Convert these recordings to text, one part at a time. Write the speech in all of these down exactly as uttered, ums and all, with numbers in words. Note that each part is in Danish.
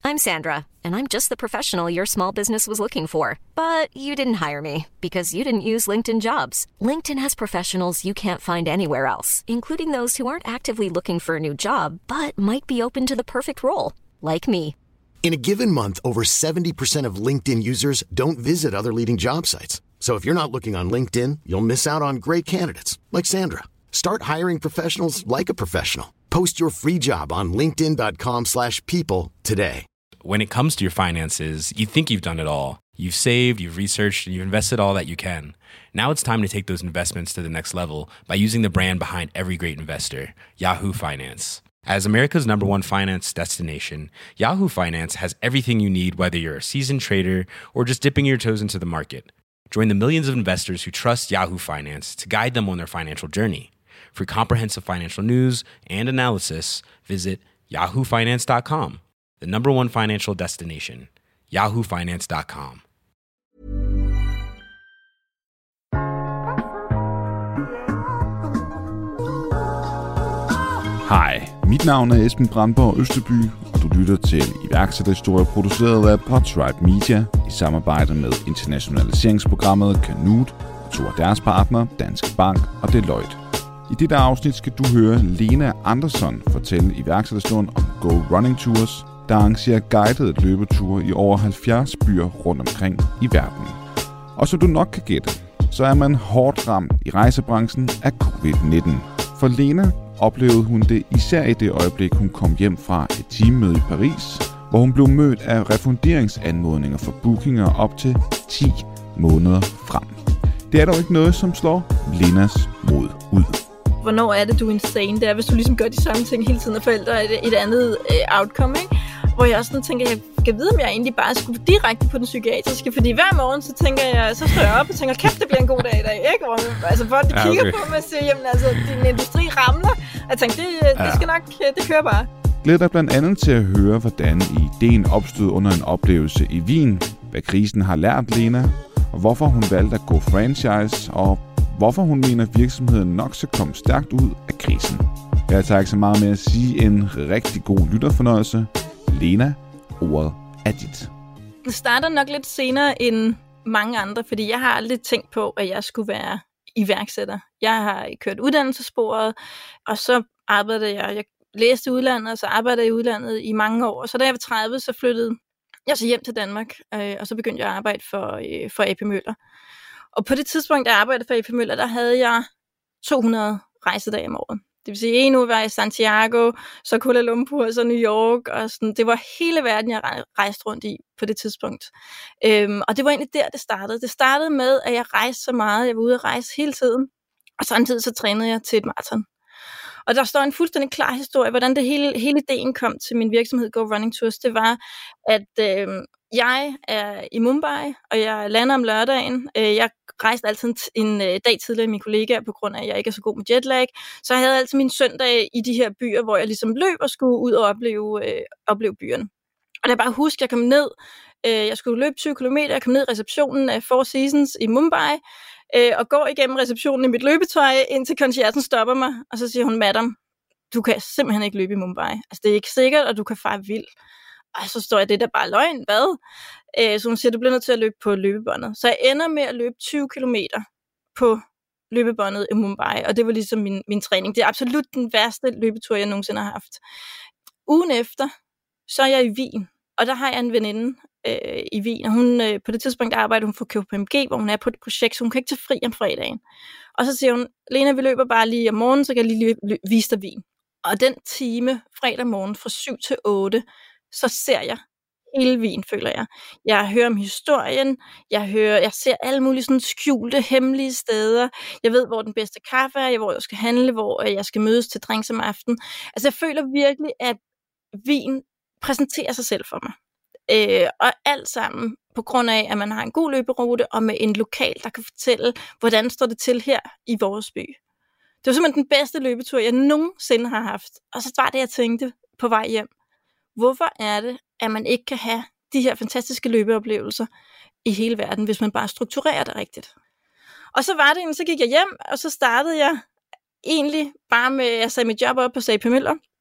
I'm Sandra, and I'm just the professional your small business was looking for. But you didn't hire me because you didn't use LinkedIn Jobs. LinkedIn has professionals you can't find anywhere else, including those who aren't actively looking for a new job, but might be open to the perfect role, like me. In a given month, over seventy percent of LinkedIn users don't visit other leading job sites. So if you're not looking on LinkedIn, you'll miss out on great candidates like Sandra. Start hiring professionals like a professional. Post your free job on linkedin dot com slash people today. When it comes to your finances, you think you've done it all. You've saved, you've researched, and you've invested all that you can. Now it's time to take those investments to the next level by using the brand behind every great investor, Yahoo Finance. As America's number one finance destination, Yahoo Finance has everything you need, whether you're a seasoned trader or just dipping your toes into the market. Join the millions of investors who trust Yahoo Finance to guide them on their financial journey. For comprehensive financial news and analysis, visit yahoo finance dot com, the number one financial destination, yahoo finance dot com. Hej, mit navn er Esben Brandborg Østerby, og du lytter til iværksætterhistorier produceret af Podtribe Media i samarbejde med internationaliseringsprogrammet Canute og to af deres partnere, Danske Bank og Deloitte. I dette afsnit skal du høre Lena Andersson fortælle iværksætterhistorien om Go Running Tours, der arrangerer guidede løbeture i over halvfjerds byer rundt omkring i verden. Og som du nok kan gætte, så er man hårdt ramt i rejsebranchen af covid nitten. For Lena oplevede hun det især i det øjeblik, hun kom hjem fra et teammøde i Paris, hvor hun blev mødt af refunderingsanmodninger for bookinger op til ti måneder frem. Det er dog ikke noget, som slår Lenas mod ud. Hvornår er det, du er insane? Det er, hvis du ligesom gør de samme ting hele tiden og forældre et, et andet øh, outcome, ikke? Hvor jeg også sådan tænker, jeg skal vide, om jeg egentlig bare skulle direkte på den psykiatriske. Fordi hver morgen, så tænker jeg, så står jeg op og tænker, kæft, det bliver en god dag i dag, ikke? Hvor, altså folk de kigger ja, okay. på mig og siger, jamen altså, din industri ramler. Og jeg tænker, det, ja. det skal nok, det kører bare. Glæder dig blandt andet til at høre, hvordan ideen opstod under en oplevelse i Wien, hvad krisen har lært Lena, og hvorfor hun valgte at gå franchise, og hvorfor hun mener, at virksomheden nok skal komme stærkt ud af krisen. Jeg tager ikke så meget med at sige en rigtig god lytterfornøjelse. Lena, ordet er dit. Det starter nok lidt senere end mange andre, fordi jeg har aldrig tænkt på, at jeg skulle være iværksætter. Jeg har kørt uddannelsessporet, og så arbejdede jeg, jeg læste i udlandet, og så arbejdede jeg i udlandet i mange år. Så da jeg var tredive, så flyttede jeg så hjem til Danmark, og så begyndte jeg at arbejde for, for A P Møller. Og på det tidspunkt, da jeg arbejdede for A P Møller, der havde jeg to hundrede rejsedage om året. Det vil sige, en uge var jeg i Santiago, så Kuala Lumpur, så New York, og sådan. Det var hele verden, jeg rejste rundt i på det tidspunkt. Øhm, og det var egentlig der, det startede. Det startede med, at jeg rejste så meget. Jeg var ude at rejse hele tiden, og samtidig så trænede jeg til et maraton. Og der står en fuldstændig klar historie, hvordan det hele, hele ideen kom til min virksomhed Go Running Tours. Det var, at øh, jeg er i Mumbai, og jeg lander om lørdagen. Jeg rejste altid en dag tidligere end mine kollegaer, på grund af, at jeg ikke er så god med jetlag. Så jeg havde altid min søndag i de her byer, hvor jeg ligesom løb og skulle ud og opleve, øh, opleve byerne. Og jeg bare husker, jeg kom ned. Øh, jeg skulle løbe tyve kilometer. Jeg kom ned i receptionen af Four Seasons i Mumbai, øh, og går igennem receptionen i mit løbetøj, indtil conciergen stopper mig. Og så siger hun, madam, du kan simpelthen ikke løbe i Mumbai. Altså, det er ikke sikkert, at du kan fare vild. Og så står jeg, det der bare løgn, hvad? Øh, så hun siger, du bliver nødt til at løbe på løbebåndet. Så jeg ender med at løbe tyve kilometer på løbebåndet i Mumbai, og det var ligesom min, min træning. Det er absolut den værste løbetur, jeg nogensinde har haft. Ugen efter, så er jeg i Wien, og der har jeg en veninde øh, i Wien, og hun, øh, på det tidspunkt arbejder hun for K P M G, hvor hun er på et projekt, så hun kan ikke tage fri om fredagen. Og så siger hun, Lena, vi løber bare lige om morgenen, så kan jeg lige lø- vise dig Wien. Og den time, fredag morgen, fra syv til otte, så ser jeg hele Wien, føler jeg. Jeg hører om historien, jeg hører, jeg ser alle mulige sådan skjulte, hemmelige steder. Jeg ved, hvor den bedste kaffe er, hvor jeg skal handle, hvor jeg skal mødes til drinks om aftenen. Altså, jeg føler virkelig, at Wien præsenterer sig selv for mig. Øh, og alt sammen på grund af, at man har en god løberute, og med en lokal, der kan fortælle, hvordan står det til her i vores by. Det var simpelthen den bedste løbetur, jeg nogensinde har haft. Og så var det, jeg tænkte på vej hjem. Hvorfor er det, at man ikke kan have de her fantastiske løbeoplevelser i hele verden, hvis man bare strukturerer det rigtigt? Og så var det, så gik jeg hjem, og så startede jeg egentlig bare med, jeg sagde mit job op på A P Møller,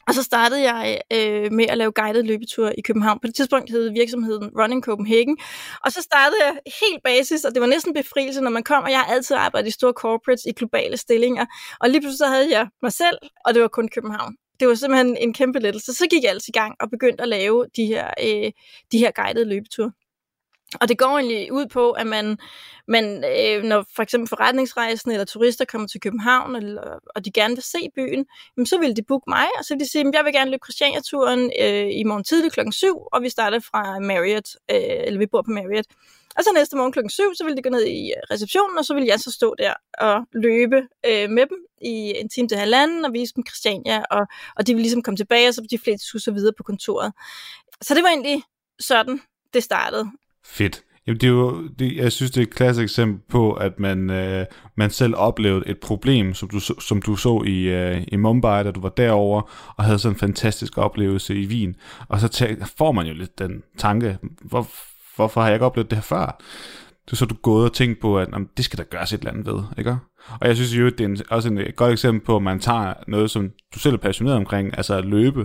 Og så startede jeg øh, med at lave guided løbeture i København. På det tidspunkt hed virksomheden Running Copenhagen. Og så startede jeg helt basis, og det var næsten befrielse, når man kom, og jeg har altid arbejdet i store corporates i globale stillinger. Og lige pludselig så havde jeg mig selv, og det var kun København. Det var simpelthen en kæmpe lettelse. Så gik jeg altså i gang og begyndte at lave de her, øh, de her guidede løbeture. Og det går egentlig ud på, at man, man øh, når for eksempel forretningsrejsende eller turister kommer til København, eller, og de gerne vil se byen, jamen, så vil de booke mig, og så vil de sige, at jeg vil gerne løbe Christiania-turen øh, i morgen tidlig klokken syv, og vi starter fra Marriott, øh, eller vi bor på Marriott. Og så næste morgen klokken syv, så vil de gå ned i receptionen, og så vil jeg så stå der og løbe øh, med dem i en time til halvanden, og vise dem Christiania, og, og de vil ligesom komme tilbage, og så vil de fleste skulle så videre på kontoret. Så det var egentlig sådan, det startede. Fedt. Jamen, det er jo, det, jeg synes, det er et klassisk eksempel på, at man, øh, man selv oplevede et problem, som du, som du så i, øh, i Mumbai, da du var derovre, og havde sådan en fantastisk oplevelse i Wien. Og så tæ- får man jo lidt den tanke, hvor, hvorfor har jeg ikke oplevet det her før? Det er så, du gået og tænkt på, at jamen, det skal der gøres et eller andet ved, ikke? Og jeg synes jo, det er en, også en, et godt eksempel på, at man tager noget, som du selv er passioneret omkring, altså at løbe,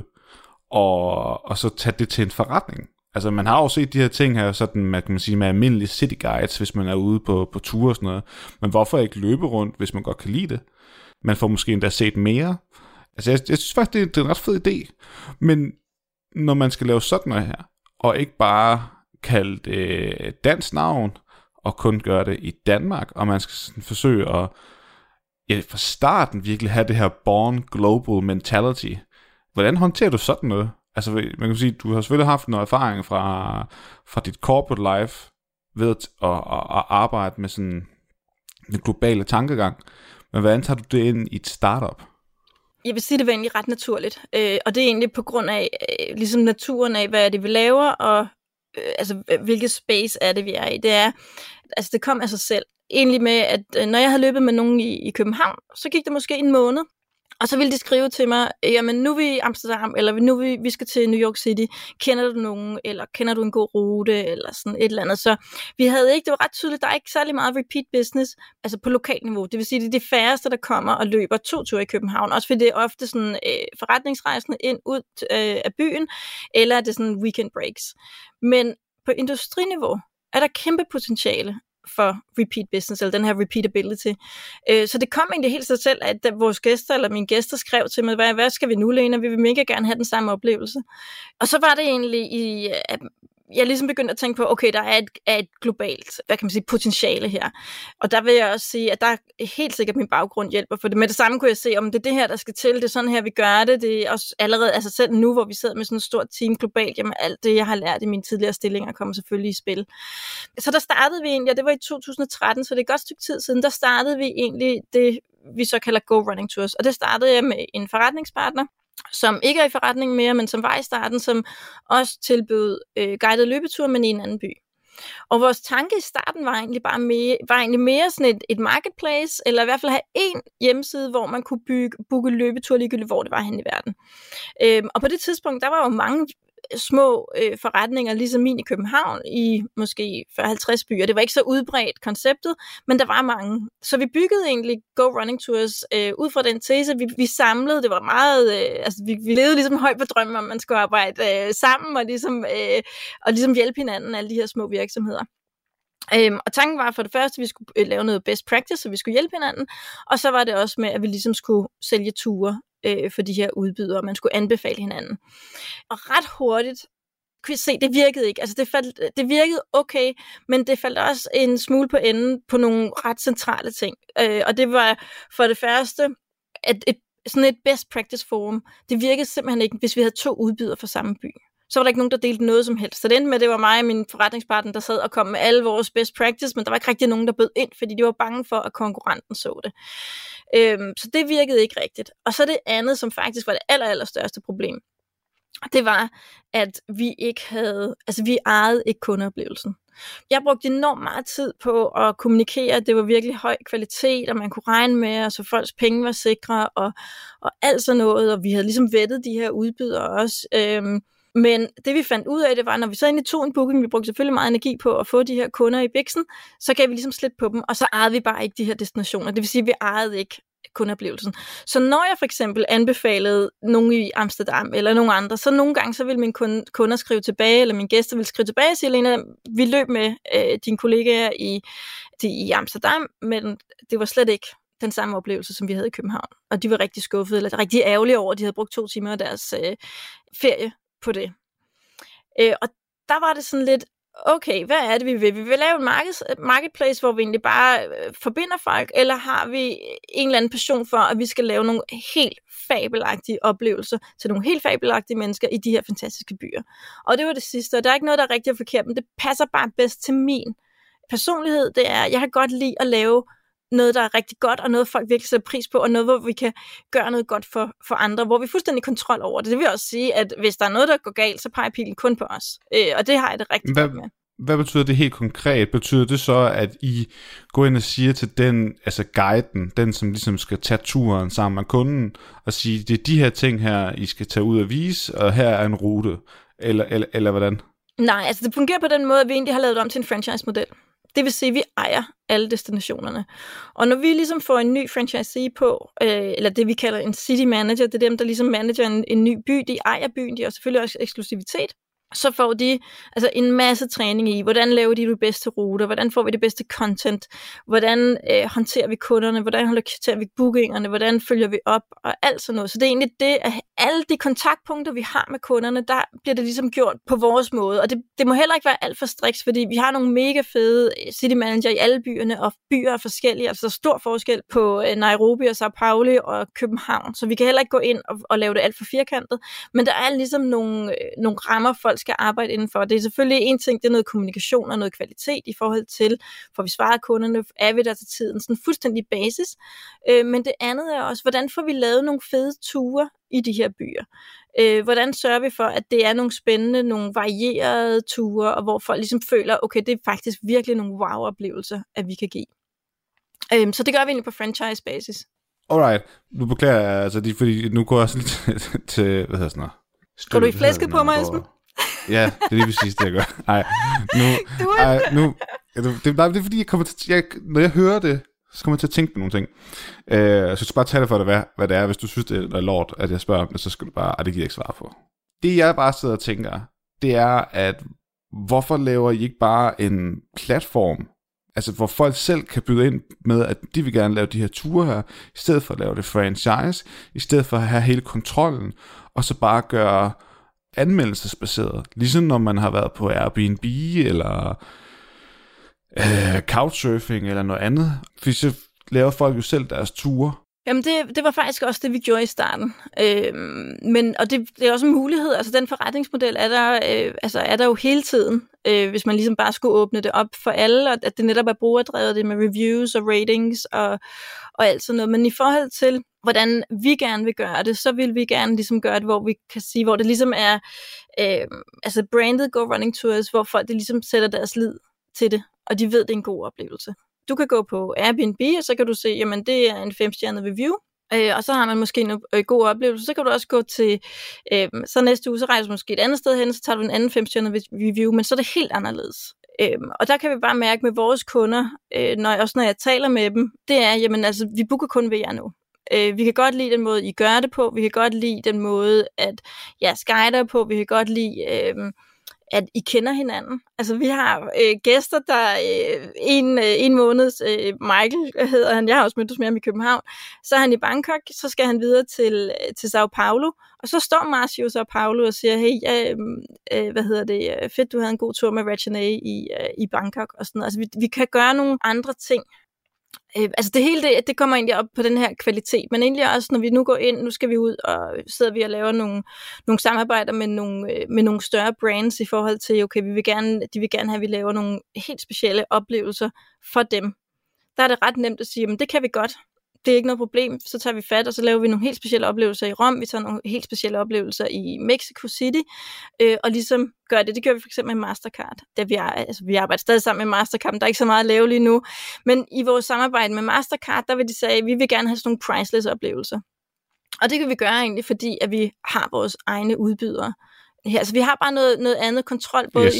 og, og så tage det til en forretning. Altså, man har jo set de her ting her, sådan, man kan man sige, med almindelige city guides, hvis man er ude på, på ture og sådan noget. Men hvorfor ikke løbe rundt, hvis man godt kan lide det? Man får måske endda set mere. Altså, jeg, jeg synes faktisk, det er, det er en ret fed idé. Men når man skal lave sådan noget her, og ikke bare kalde det dansk navn, og kun gøre det i Danmark, og man skal sådan forsøge at, ja, fra starten virkelig have det her born global mentality. Hvordan håndterer du sådan noget? Altså, man kan sige, du har selvfølgelig haft noget erfaring fra, fra dit corporate life ved at, at, at arbejde med sådan en globale tankegang. Men hvordan tager du det ind i et startup? Jeg vil sige, det var egentlig ret naturligt. Øh, og det er egentlig på grund af øh, ligesom naturen af, hvad er det, vi laver, og øh, altså, hvilket space er det, vi er i. Det er, altså, det kom af sig selv. Egentlig med, at øh, når jeg havde løbet med nogen i, i København, så gik det måske en måned. Og så ville de skrive til mig, jamen nu er vi i Amsterdam, eller nu vi, vi skal til New York City. Kender du nogen, eller kender du en god rute, eller sådan et eller andet. Så vi havde ikke, det var ret tydeligt, der er ikke særlig meget repeat business, altså på lokalt niveau. Det vil sige, det er de færreste, der kommer og løber to ture i København. Også fordi det er ofte sådan øh, forretningsrejsende ind ud øh, af byen, eller det er sådan weekend breaks. Men på industriniveau er der kæmpe potentiale for repeat business, eller den her repeatability. Øh, så det kom egentlig helt sig selv, at vores gæster, eller mine gæster, skrev til mig, hvad, hvad skal vi nu, Lena? Vi vil mega gerne have den samme oplevelse. Og så var det egentlig, i, at jeg ligesom begyndte at tænke på, okay, der er et, er et globalt, hvad kan man sige, potentiale her. Og der vil jeg også sige, at der er helt sikkert min baggrund hjælper for det. Med det samme kunne jeg se, om det er det her, der skal til, det er sådan her, vi gør det. Det er også allerede, altså selv nu, hvor vi sidder med sådan et stort team globalt, jamen alt det, jeg har lært i mine tidligere stillinger, kommer selvfølgelig i spil. Så der startede vi egentlig, og det var i to tusind og tretten, så det er et godt stykke tid siden, der startede vi egentlig det, vi så kalder Go Running Tours. Og det startede jeg med en forretningspartner, som ikke er i forretning mere, men som var i starten, som også tilbød øh, guidede løbeture, men i en anden by. Og vores tanke i starten var egentlig bare mere, var egentlig mere sådan et, et marketplace, eller i hvert fald have en hjemmeside, hvor man kunne bygge, booke løbeture ligegyldigt, hvor det var hen i verden. Øhm, og på det tidspunkt, der var jo mange små øh, forretninger, ligesom min i København, i måske fyrre til halvtreds byer. Det var ikke så udbredt konceptet, men der var mange. Så vi byggede egentlig Go Running Tours øh, ud fra den tese. Vi, vi samlede, det var meget, øh, altså vi, vi levede ligesom højt på drømmen, om man skulle arbejde øh, sammen og ligesom, øh, og ligesom hjælpe hinanden, alle de her små virksomheder. Øhm, og tanken var for det første, at vi skulle øh, lave noget best practice, så vi skulle hjælpe hinanden, og så var det også med, at vi ligesom skulle sælge ture øh, for de her udbydere, og man skulle anbefale hinanden. Og ret hurtigt kunne vi se, at det virkede ikke. Altså det, faldt, det virkede okay, men det faldt også en smule på enden på nogle ret centrale ting. Øh, og det var for det første, at et, sådan et best practice forum, det virkede simpelthen ikke, hvis vi havde to udbydere for samme by. Så var der ikke nogen, der delte noget som helst. Så det endte med, det var mig og min forretningspartner, der sad og kom med alle vores best practice, men der var ikke rigtig nogen, der bød ind, fordi de var bange for, at konkurrenten så det. Øhm, så det virkede ikke rigtigt. Og så det andet, som faktisk var det aller, aller største problem, det var, at vi ikke havde, altså vi ejede ikke kundeoplevelsen. Jeg brugte enormt meget tid på at kommunikere, at det var virkelig høj kvalitet, og man kunne regne med, og så folks penge var sikre, og, og alt sådan noget, og vi havde ligesom vettet de her udbydere også. Øhm, Men det vi fandt ud af, det var, når vi så egentlig tog en booking, vi brugte selvfølgelig meget energi på at få de her kunder i biksen, så gav vi ligesom slippe på dem, og så ejede vi bare ikke de her destinationer. Det vil sige, at vi ejede ikke kundeoplevelsen. Så når jeg for eksempel anbefalede nogen i Amsterdam eller nogen andre, så nogle gange så vil mine kunder skrive tilbage, eller mine gæster vil skrive tilbage og sige, Lena, vi løb med øh, dine kollegaer i, de, i Amsterdam, men det var slet ikke den samme oplevelse, som vi havde i København. Og de var rigtig skuffede, eller rigtig ærgerlige over, at de havde brugt to timer af deres øh, ferie på det. Øh, og der var det sådan lidt, okay, hvad er det, vi vil? Vi vil lave en markeds, marketplace, hvor vi egentlig bare øh, forbinder folk, eller har vi en eller anden passion for, at vi skal lave nogle helt fabelagtige oplevelser til nogle helt fabelagtige mennesker i de her fantastiske byer. Og det var det sidste, og der er ikke noget, der er rigtig og forkert, men det passer bare bedst til min personlighed. Det er, jeg kan godt lide at lave noget, der er rigtig godt, og noget, folk virkelig sætter pris på, og noget, hvor vi kan gøre noget godt for, for andre, hvor vi er fuldstændig kontrol over det. Det vil også sige, at hvis der er noget, der går galt, så peger pilen kun på os. Øh, og det har jeg det rigtig hvad, godt med. Hvad betyder det helt konkret? Betyder det så, at I går ind og siger til den, altså guiden, den som ligesom skal tage turen sammen med kunden, og sige, det er de her ting her, I skal tage ud og vise, og her er en rute, eller, eller, eller hvordan? Nej, altså det fungerer på den måde, at vi egentlig har lavet det om til en franchise-model. Det vil sige, at vi ejer alle destinationerne. Og når vi ligesom får en ny franchisee på, øh, eller det vi kalder en city manager, det er dem, der ligesom manager en, en ny by, de ejer byen, de har selvfølgelig også eksklusivitet, så får de altså en masse træning i, hvordan laver de de bedste ruter, hvordan får vi det bedste content, hvordan øh, håndterer vi kunderne, hvordan håndterer vi bookingerne, hvordan følger vi op, og alt sådan noget. Så det er egentlig det, at alle de kontaktpunkter, vi har med kunderne, der bliver det ligesom gjort på vores måde, og det, det må heller ikke være alt for striks, fordi vi har nogle mega fede city manager i alle byerne, og byer er forskellige, altså der er stor forskel på øh, Nairobi og Sao Paulo og København, så vi kan heller ikke gå ind og, og lave det alt for firkantet, men der er ligesom nogle, øh, nogle rammer, folk skal arbejde indenfor. Det er selvfølgelig en ting, det er noget kommunikation og noget kvalitet i forhold til, får vi svaret kunderne, er vi der til tiden, sådan fuldstændig basis. Øh, men det andet er også, hvordan får vi lavet nogle fede ture i de her byer? Øh, hvordan sørger vi for, at det er nogle spændende, nogle varierede ture, og hvor folk ligesom føler, okay, det er faktisk virkelig nogle wow-oplevelser, at vi kan give. Øh, så det gør vi egentlig på franchise-basis. Alright, nu beklager jeg, altså, de, fordi nu går jeg også lidt til, til hvad hedder sådan noget? Går du i flæsket på mig, Esben? Ja, det er lige præcis det, jeg gør. Ej, nu, ej, nu, det, det, det er fordi, jeg kommer til, jeg, når jeg hører det, så kommer jeg til at tænke på nogle ting. Øh, så jeg skal bare tage det for det, hvad, hvad det er. Hvis du synes, det er lort, at jeg spørger om det, så skal du bare, ej, det giver jeg ikke svar på. Det jeg bare sidder og tænker, det er, at hvorfor laver I ikke bare en platform, altså hvor folk selv kan byde ind med, at de vil gerne lave de her ture her, i stedet for at lave det franchise, i stedet for at have hele kontrollen, og så bare gøre anmeldelsesbaseret. Ligesom når man har været på Airbnb, eller øh, couchsurfing, eller noget andet. For så laver folk jo selv deres ture. Jamen det, det var faktisk også det, vi gjorde i starten. Øhm, men, og det, det er også en mulighed. Altså den forretningsmodel er der, øh, altså er der jo hele tiden, øh, hvis man ligesom bare skulle åbne det op for alle, og at det netop er brugerdrevet, det med reviews og ratings og, og alt sådan noget. Men i forhold til, hvordan vi gerne vil gøre det, så vil vi gerne ligesom gøre det, hvor vi kan sige, hvor det ligesom er, øh, altså branded Go Running Tours, hvor folk det ligesom sætter deres lid til det, og de ved, det er en god oplevelse. Du kan gå på Airbnb, og så kan du se, jamen det er en femstjernet review, øh, og så har man måske en øh, god oplevelse. Så kan du også gå til, øh, så næste uge, så rejser du måske et andet sted hen, så tager du en anden femstjernet review, men så er det helt anderledes. Øh, og der kan vi bare mærke med vores kunder, øh, når, også når jeg taler med dem, det er, jamen altså, vi booker kun ved jer nu. Øh, vi kan godt lide den måde, I gør det på, vi kan godt lide den måde, at jeres guider på, vi kan godt lide... Øh, at I kender hinanden. Altså, vi har øh, gæster, der øh, en, øh, en måned, øh, Michael hedder han, jeg har også mødtes med ham i København, så er han i Bangkok, så skal han videre til, til Sao Paulo, og så står Marcio i Sao Paulo og siger, hey, øh, øh, hvad hedder det, fedt, du havde en god tur med Regina i, øh, i Bangkok, og sådan noget. Altså, vi, vi kan gøre nogle andre ting. Øh, altså det hele, det, det kommer egentlig op på den her kvalitet, men egentlig også, når vi nu går ind, nu skal vi ud, og sidder vi og laver nogle, nogle samarbejder med nogle, med nogle større brands i forhold til, okay, vi vil gerne, de vil gerne have, at vi laver nogle helt specielle oplevelser for dem. Der er det ret nemt at sige, jamen det kan vi godt. Det er ikke noget problem, så tager vi fat, og så laver vi nogle helt specielle oplevelser i Rom, vi tager nogle helt specielle oplevelser i Mexico City, øh, og ligesom gør det. Det gør vi for eksempel med Mastercard. Da vi, er, altså, vi arbejder stadig sammen med Mastercard, men der er ikke så meget at lave lige nu. Men i vores samarbejde med Mastercard, der vil de sige, at vi vil gerne have sådan nogle priceless oplevelser. Og det kan vi gøre egentlig, fordi at vi har vores egne udbydere her. Altså vi har bare noget, noget andet kontrol, både yes. i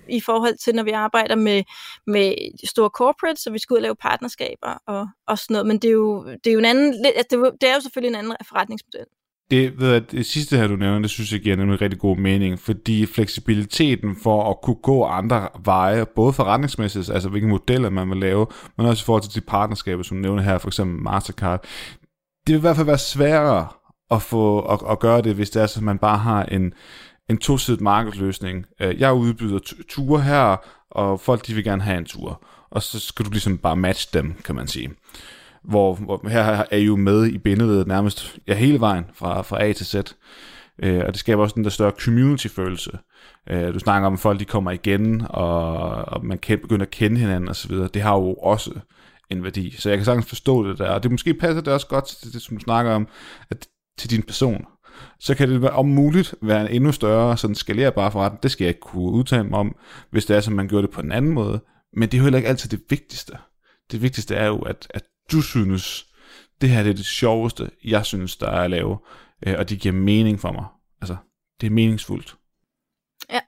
i forhold til, når vi arbejder med, med store corporates, så vi skal ud og lave partnerskaber og, og sådan noget. Men det er jo, det er jo en anden, det er jo selvfølgelig en anden forretningsmodel. Det, ved at det sidste her, du nævner, det synes jeg giver nemlig rigtig god mening, fordi fleksibiliteten for at kunne gå andre veje, både forretningsmæssigt, altså hvilke modeller man vil lave, men også i forhold til de partnerskaber, som du nævner her, for eksempel Mastercard, det vil i hvert fald være sværere at, få, at, at gøre det, hvis det er, så man bare har en, en to-sidet markedsløsning. Jeg udbyder ture her, og folk de vil gerne have en tur, og så skal du ligesom bare matche dem, kan man sige. Hvor, hvor her er I jo med i billedet nærmest ja, hele vejen fra, fra A til Z. Øh, og det skaber også den der større community-følelse. Øh, du snakker om, at folk de kommer igen, og, og man kan begynde at kende hinanden osv. Det har jo også en værdi. Så jeg kan sagtens forstå det der. Og det måske passer det også godt til det, som du snakker om, at til din person. Så kan det om muligt være en endnu større sådan skalerbar forretning. Det skal jeg ikke kunne udtale mig om, hvis det er, som man gør det på en anden måde. Men det er jo heller ikke altid det vigtigste. Det vigtigste er jo, at, at du synes, det her det er det sjoveste, jeg synes, der er at lave, øh, og det giver mening for mig. Altså, det er meningsfuldt. Ja.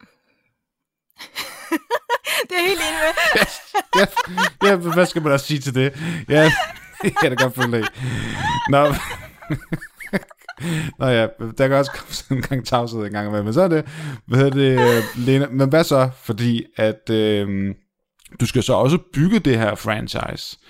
Det er helt enig med. ja, ja, ja, hvad skal man også sige til det? Ja, jeg kan da godt følge det. Nå. Nå ja, der kan også komme sådan en gang tavshed en gang med, men så er det, hvad hedder det, Lena, men hvad så? Fordi at øh, du skal så også bygge det her franchise.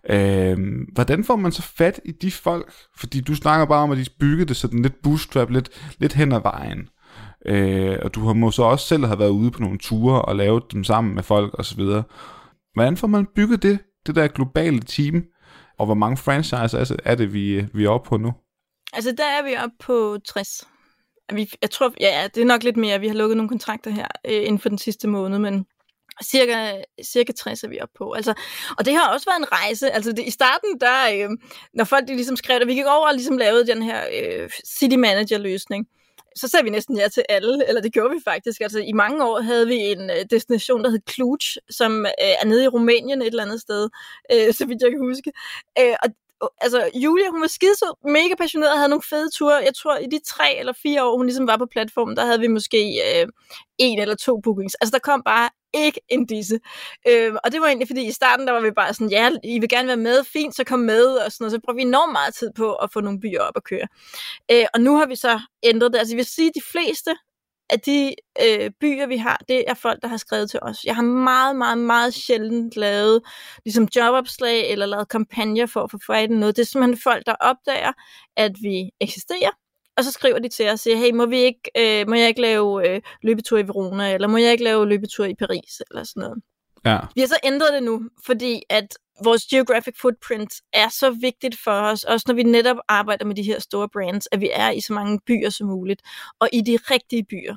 Øhm, hvordan får man så fat i de folk? Fordi du snakker bare om, at de bygger det sådan lidt bootstrap, lidt, lidt hen ad vejen. Øh, og du har måske også selv have været ude på nogle ture og lavet dem sammen med folk og så videre. Hvordan får man bygget det, det der globale team? Og hvor mange franchises er det, vi, vi er oppe på nu? Altså der er vi oppe på tres. Vi, jeg tror, ja, det er nok lidt mere. Vi har lukket nogle kontrakter her øh, inden for den sidste måned, men Cirka, cirka tres er vi oppe på. Altså, og det har også været en rejse. Altså det, i starten, der, øh, når folk de ligesom skrev, at vi gik over og ligesom lavede den her øh, city manager løsning, så sagde vi næsten ja til alle, eller det gjorde vi faktisk. Altså i mange år havde vi en øh, destination, der hed Cluj, som øh, er nede i Rumænien et eller andet sted, øh, så vidt jeg kan huske. Øh, og altså Julia, hun var skidesød, mega passioneret, havde nogle fede ture. Jeg tror, i de tre eller fire år, hun ligesom var på platformen, der havde vi måske øh, en eller to bookings. Altså der kom bare ikke en disse. Øh, og det var egentlig, fordi i starten, der var vi bare sådan, ja, I vil gerne være med, fint, så kom med, og sådan noget. Så brugte vi enormt meget tid på at få nogle byer op at køre. Øh, og nu har vi så ændret det. Altså jeg vil sige, at de fleste af de øh, byer, vi har, det er folk, der har skrevet til os. Jeg har meget, meget, meget sjældent lavet ligesom jobopslag eller lavet kampagner for at få fat i noget. Det er simpelthen folk, der opdager, at vi eksisterer, og så skriver de til os og siger, hey, må, vi ikke, øh, må jeg ikke lave øh, løbetur i Verona, eller må jeg ikke lave løbetur i Paris, eller sådan noget. Ja. Vi har så ændret det nu, fordi at vores geographic footprint er så vigtigt for os, også når vi netop arbejder med de her store brands, at vi er i så mange byer som muligt, og i de rigtige byer.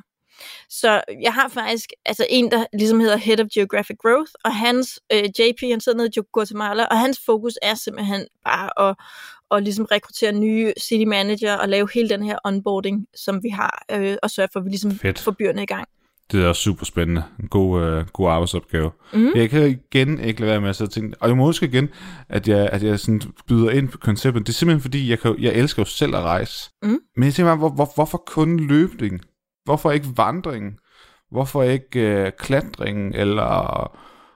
Så jeg har faktisk altså en, der ligesom hedder Head of Geographic Growth, og hans øh, J P, han sidder nede i Guatemala, og hans fokus er simpelthen bare at, at ligesom rekruttere nye city manager og lave hele den her onboarding, som vi har, øh, og sørge for, at vi ligesom Fedt. får byerne i gang. Det er også super spændende. En god, øh, god arbejdsopgave. Mm. Jeg kan igen ikke lade være med at sidde og tænke, og jeg må huske igen, at jeg, at jeg sådan byder ind på konceptet. Det er simpelthen fordi, jeg, kan, jeg elsker jo selv at rejse. Mm. Men jeg tænker bare, hvor, hvor, hvorfor kun løbning? Hvorfor ikke vandring? Hvorfor ikke øh, klatring eller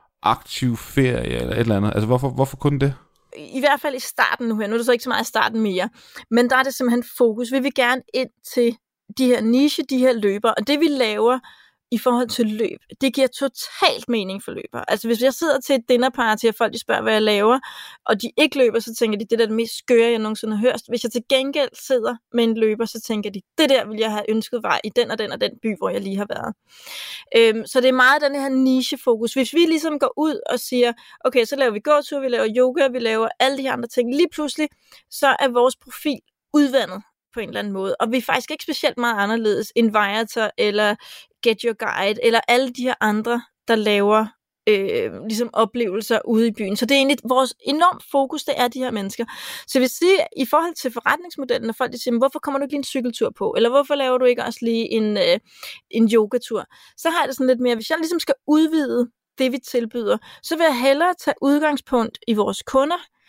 aktiv ferie eller et eller andet? Altså hvorfor, hvorfor kun det? I hvert fald i starten nu her. Nu er det så ikke så meget i starten mere. Men der er det simpelthen fokus. Vi vil gerne ind til de her niche, de her løber. Og det vi laver i forhold til løb, det giver totalt mening for løber. Altså hvis jeg sidder til et dinnerparty, og folk de spørger, hvad jeg laver, og de ikke løber, så tænker de, det er det mest skøre, jeg nogensinde har hørt. Hvis jeg til gengæld sidder med en løber, så tænker de, det der vil jeg have ønsket var i den og den og den by, hvor jeg lige har været. Øhm, så det er meget den her niche-fokus. Hvis vi ligesom går ud og siger, okay, så laver vi gåtur, vi laver yoga, vi laver alle de her andre ting, lige pludselig, så er vores profil udvandet på en eller anden måde. Og vi er faktisk ikke specielt meget anderledes end Viator eller Get Your Guide, eller alle de her andre, der laver øh, ligesom oplevelser ude i byen. Så det er egentlig vores enormt fokus, det er de her mennesker. Så jeg vil sige, i forhold til forretningsmodellen, når folk siger, hvorfor kommer du ikke lige en cykeltur på? Eller hvorfor laver du ikke også lige en, øh, en yogatur? Så har jeg det sådan lidt mere, hvis jeg ligesom skal udvide det, vi tilbyder, så vil jeg hellere tage udgangspunkt i vores kunder,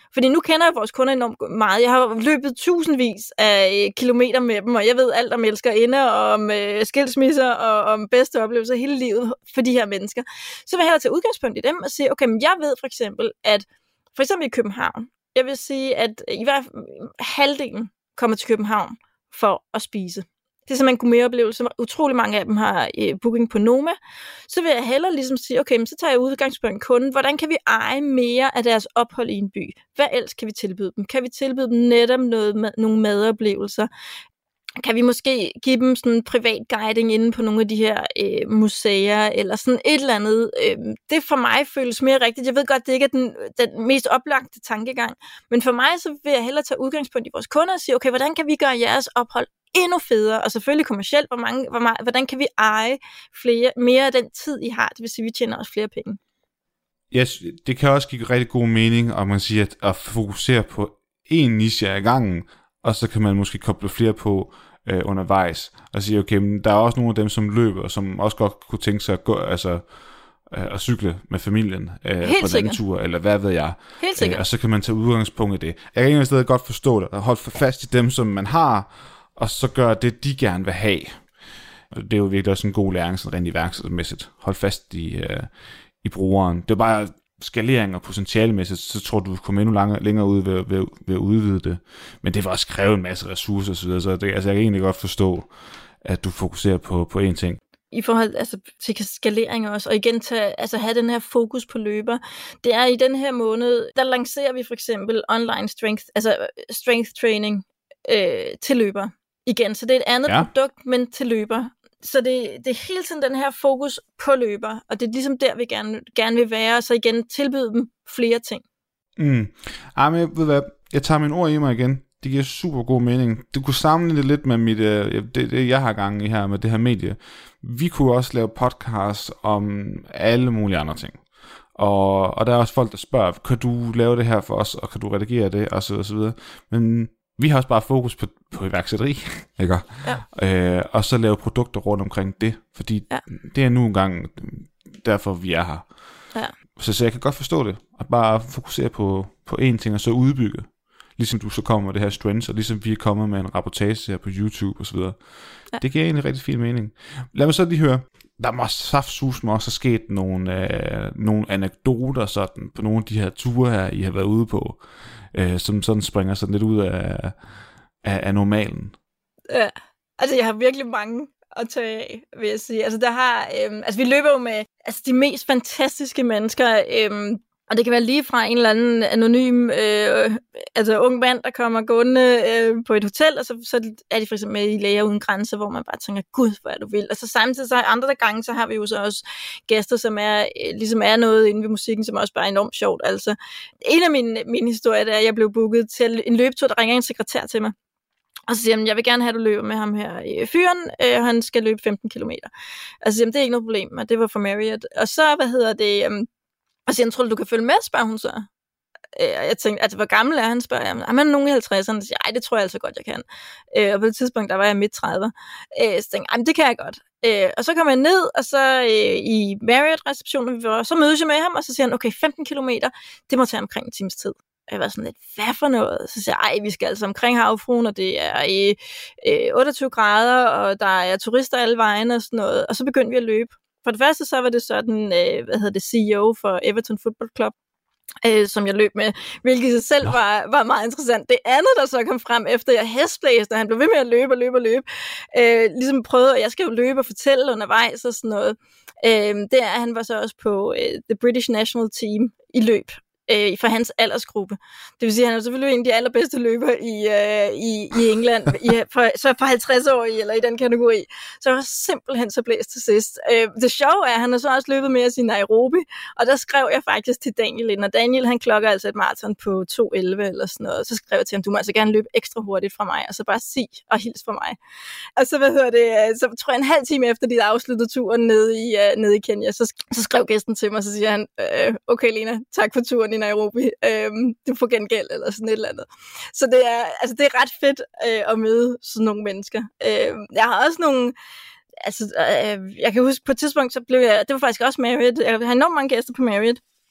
Fordi nu kender jeg vores kunder enormt meget. Jeg har løbet tusindvis af kilometer med dem, og jeg ved alt om elskerinder, og om øh, skilsmisser, og om bedste oplevelser hele livet for de her mennesker. Så vil jeg hellere tage udgangspunkt i dem og sige, okay, men jeg ved for eksempel, at for eksempel i København, jeg vil sige, at i hvert fald halvdelen kommer til København for at spise. Det er simpelthen gourmetoplevelse. Utrolig mange af dem har øh, booking på Noma. Så vil jeg hellere ligesom sige, okay, men så tager jeg udgangspunkt i kunden. Hvordan kan vi eje mere af deres ophold i en by? Hvad ellers kan vi tilbyde dem? Kan vi tilbyde dem netop noget, nogle madoplevelser? Kan vi måske give dem sådan en privat guiding inde på nogle af de her øh, museer, eller sådan et eller andet. Øh, det for mig føles mere rigtigt. Jeg ved godt, det ikke er den, den mest oplagte tankegang, men for mig så vil jeg hellere tage udgangspunkt i vores kunder og sige, okay, hvordan kan vi gøre jeres ophold endnu federe, og selvfølgelig kommercielt, hvor mange, hvor meget, hvordan kan vi eje flere, mere af den tid, I har, det vil sige, vi tjener også flere penge. Ja, yes, det kan også give rigtig god mening, og man siger, at, at fokusere på én niche ad gangen, og så kan man måske koble flere på øh, undervejs, og sige, okay, men der er også nogle af dem, som løber, som også godt kunne tænke sig at gå, altså øh, at cykle med familien øh, på den tur, eller hvad ved jeg. Helt sikkert. Øh, og så kan man tage udgangspunkt i det. Jeg kan ikke stadig godt forstå det, og holde fast i dem, som man har, og så gør det, de gerne vil have. Det er jo virkelig også en god læring, sådan rent iværksættermæssigt. Hold fast i, øh, i brugeren. Det er bare skalering og potentialemæssigt, så tror du, du kommer endnu længere, længere ud ved, ved, ved at udvide det. Men det var også kræve en masse ressourcer osv., så det, altså, jeg kan egentlig godt forstå, at du fokuserer på, på én ting. I forhold altså, til skalering også, og igen tage, altså, have den her fokus på løber. Det er i den her måned, der lancerer vi for eksempel online strength, altså strength training øh, til løber. Igen, så det er et andet ja. produkt, men til løber. Så det, det er hele tiden den her fokus på løber, og det er ligesom der, vi gerne, gerne vil være, så igen tilbyde dem flere ting. Mm. Ej, men jeg ved hvad, jeg tager mine ord i mig igen. Det giver super god mening. Du kunne sammenligne det lidt med mit, det, det jeg har gang i her med det her medie. Vi kunne også lave podcasts om alle mulige andre ting. Og, og der er også folk, der spørger, kan du lave det her for os, og kan du redigere det, og så, og så videre. Men vi har også bare fokus på, på iværksætteri, ikke? Ja. Øh, og så lave produkter rundt omkring det, fordi ja. det er nu engang derfor, vi er her. Ja. Så, så jeg kan godt forstå det, at bare fokusere på, på én ting, og så udbygge. Ligesom du så kommer med det her strengths, og ligesom vi er kommet med en rapportage her på YouTube osv. Ja. Det giver egentlig rigtig fin mening. Lad mig så lige høre, der må saftsus må også have sket nogle, øh, nogle anekdoter sådan, på nogle af de her ture her, I har været ude på, øh, som sådan springer sådan lidt ud af, af, af normalen. Ja, altså jeg har virkelig mange at tage af, vil jeg sige. Altså der har, øh, altså vi løber jo med altså, de mest fantastiske mennesker, øh, og det kan være lige fra en eller anden anonym øh, altså ung mand, der kommer gående øh, på et hotel, og så, så er de for eksempel med i Læger Uden Grænser, hvor man bare tænker, gud, hvor er du vild. Og så samtidig så andre gange, så har vi jo så også gæster, som er øh, ligesom er noget inde ved musikken, som også bare er enormt sjovt. Altså, en af mine, mine historier, der er, at jeg blev booket til en løbetur, der ringer en sekretær til mig. Og så siger han, jeg vil gerne have, at du løber med ham her. Fyren, øh, han skal løbe femten kilometer. Og så siger han, det er ikke noget problem, og det var for Marriott. Og så, hvad hedder det... Øh, Og så jeg tror, du kan følge med, spørger hun så. Jeg tænkte, altså, hvor gammel er han, spørger jeg. Er man nogen i halvtredserne? Så siger jeg, det tror jeg altså godt, jeg kan. Og på det tidspunkt, der var jeg midt tredive. Så tænkte jeg, det kan jeg godt. Og så kom jeg ned, og så i Marriott-receptionen, så mødes jeg med ham, og så siger han, okay, femten kilometer, det må tage omkring en times tid. Og jeg var sådan lidt, hvad for noget? Så siger jeg, ej, vi skal altså omkring havfruen, og det er i otteogtyve grader, og der er turister alle vejen og sådan noget. Og så begyndte vi at løbe. For det første, så var det sådan, øh, hvad hedder det, C E O for Everton Football Club, øh, som jeg løb med, hvilket i sig selv var, var meget interessant. Det andet, der så kom frem efter jeg hestblæste, og han blev ved med at løbe og løbe og løbe, øh, ligesom prøvede, og jeg skal jo løbe og fortælle undervejs og sådan noget, øh, det er, at han var så også på øh, The British National Team i løb. Øh, for hans aldersgruppe. Det vil sige, at han er selvfølgelig en af de allerbedste løber i, øh, i, i England, i, for, så for halvtreds-årige, eller i den kategori. Så var simpelthen så blæst til sidst. Øh, det sjove er, at han har så også løbet med os i Nairobi, og der skrev jeg faktisk til Daniel ind, og Daniel, han klokker altså et maraton på to elleve eller sådan noget, så skrev jeg til ham, du må altså gerne løbe ekstra hurtigt fra mig, og så bare sig og hils fra mig. Og så, hvad hedder det, så tror jeg en halv time efter, de afsluttede turen nede i, uh, nede i Kenya, så, så skrev gæsten til mig, så siger han, øh, okay Lena, tak for turen i Nairobi, øhm, du får gengæld eller sådan et eller andet. Så det er, altså det er ret fedt øh, at møde sådan nogle mennesker. Øh, jeg har også nogle, altså øh, jeg kan huske på et tidspunkt, så blev jeg, det var faktisk også Marriott, jeg har enormt mange gæster på Marriott,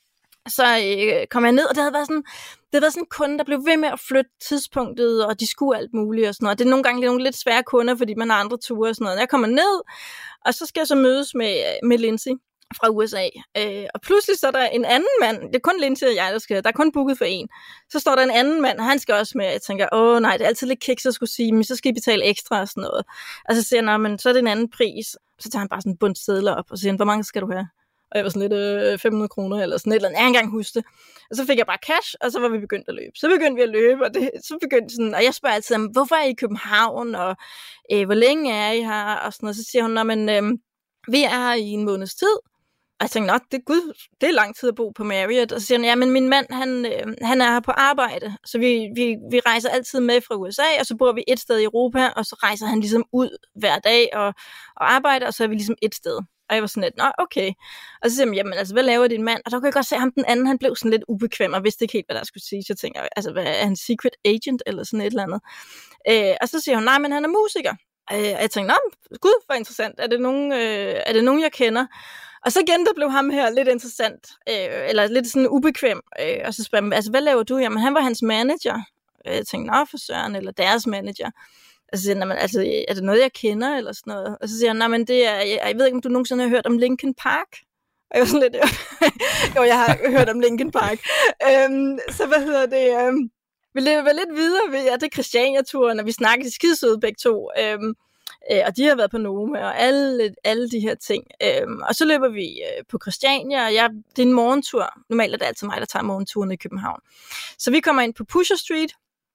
så øh, kom jeg ned, og det havde været sådan, det havde været sådan en kunde, der blev ved med at flytte tidspunktet, og de skulle alt muligt og sådan noget. Det er nogle gange nogle lidt svære kunder, fordi man har andre ture og sådan noget. Jeg kommer ned, og så skal jeg så mødes med, med Lindsay fra U S A. Øh, og pludselig så er der en anden mand, det er kun Lindsay og jeg, der skal, der er kun booket for en. Så står der en anden mand, og han skal også med, jeg tænker, åh nej, det er altid lidt kiks at skulle sige, men så skal I betale ekstra og sådan noget. Og så siger han, men så er det en anden pris. Så tager han bare sådan en bundt sedler op, og siger han, hvor mange skal du have? Og jeg var sådan lidt øh, fem hundrede kroner eller sådan et eller andet. Jeg kan ikke engang huske det. Og så fik jeg bare cash, og så var vi begyndt at løbe. Så begyndte vi at løbe, og det, så begyndte sådan, og jeg spørger altid, hvorfor er I i København, og øh, hvor længe er I her, og sådan noget. Så siger hun, men øh, vi er her i en måneds tid. Og jeg tænkte, nå, det, gud, det er lang tid at bo på Marriott. Og så siger hun, ja, men min mand, han, øh, han er her på arbejde. Så vi, vi, vi rejser altid med fra U S A, og så bor vi et sted i Europa, og så rejser han ligesom ud hver dag og, og arbejder, og så er vi ligesom et sted. Og jeg var sådan lidt, nå, okay. Og så siger jeg, jamen altså, hvad laver din mand? Og der kunne jeg godt se, at ham den anden, han blev sådan lidt ubekvem, og vidste ikke helt, hvad der skulle sige. Så jeg tænkte, altså, hvad er han secret agent, eller sådan et eller andet? Øh, og så siger hun, nej, men han er musiker. Øh, og jeg tænkte, nå, gud, hvor interessant. Er det nogen, øh, er det nogen jeg kender? Og så igen, der blev ham her lidt interessant, øh, eller lidt sådan ubekvem. Øh, og så spørger jeg, altså, hvad laver du? Jamen, han var hans manager. Øh, jeg tænkte, nå, for søren, eller deres manager. Og så siger han, altså, er det noget, jeg kender, eller sådan noget? Og så siger han, nej, men det er, jeg, jeg ved ikke, om du nogensinde har hørt om Linkin Park? Og jeg var sådan lidt, jo, jeg har hørt om Linkin Park. øhm, så hvad hedder det? Øhm, vi lever lidt videre ved, ja, det er Christiania-turen, og vi snakker skidesøde begge to. Øhm, øh, og de har været på Noma, og alle, alle de her ting. Øhm, og så løber vi øh, på Christiania, og jeg, det er en morgentur. Normalt er det altid mig, der tager morgenturen i København. Så vi kommer ind på Pusher Street,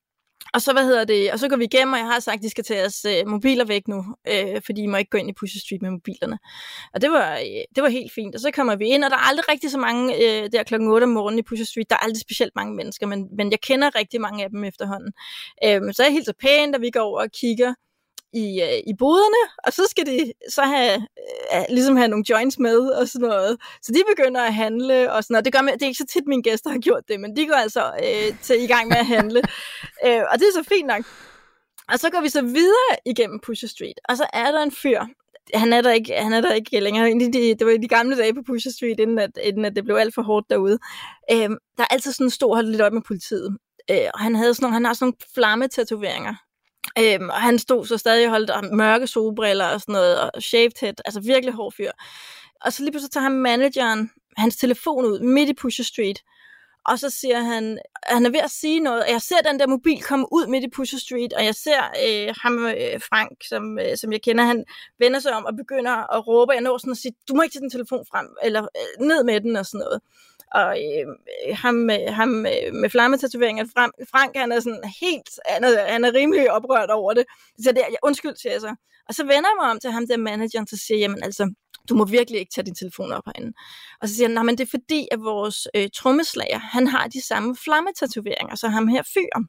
og så, hvad hedder det, og så går vi igennem, og jeg har sagt, at de skal tage os øh, mobiler væk nu, øh, fordi I må ikke gå ind i Pusher Street med mobilerne. Og det var, øh, det var helt fint. Og så kommer vi ind, og der er aldrig rigtig så mange, øh, der klokken otte om morgenen i Pusher Street, der er aldrig specielt mange mennesker, men, men jeg kender rigtig mange af dem efterhånden. Øh, så er jeg helt så pænt, at vi går over og kigger i, øh, i boderne, og så skal de så have, øh, ligesom have nogle joints med og sådan noget. Så de begynder at handle og sådan noget. Det, gør, det er ikke så tit, mine gæster har gjort det, men de går altså øh, til i gang med at handle. øh, og det er så fint nok. Og så går vi så videre igennem Pusher Street, og så er der en fyr. Han er der ikke, han er der ikke længere. Det var i de gamle dage på Pusher Street, inden at, inden at det blev alt for hårdt derude. Øh, der er altid sådan en stor hold lidt op med politiet. Øh, og han, havde sådan nogle, han har sådan nogle flammetatoveringer. Øhm, og han stod så stadig og holdt mørke solbriller og sådan noget, og shaved head, altså virkelig hård fyr. Og så lige pludselig tager han manageren hans telefon ud midt i Pusher Street, og så siger han, han er ved at sige noget, og jeg ser den der mobil komme ud midt i Pusher Street, og jeg ser øh, ham, øh, Frank, som, øh, som jeg kender, han vender sig om og begynder at råbe, jeg når sådan at sige, du må ikke tage din telefon frem, eller øh, ned med den og sådan noget. Og øh, ham, ham med flammetatoveringer, Frank, han er sådan helt, han er, han er rimelig oprørt over det. Så det er, jeg undskyld, siger jeg så. Og så vender jeg mig om til ham der manageren, så siger jeg, jamen altså, du må virkelig ikke tage din telefon op herinde. Og så siger han, nej, men det er fordi, at vores øh, trommeslager, han har de samme flammetatoveringer, så ham her fyren.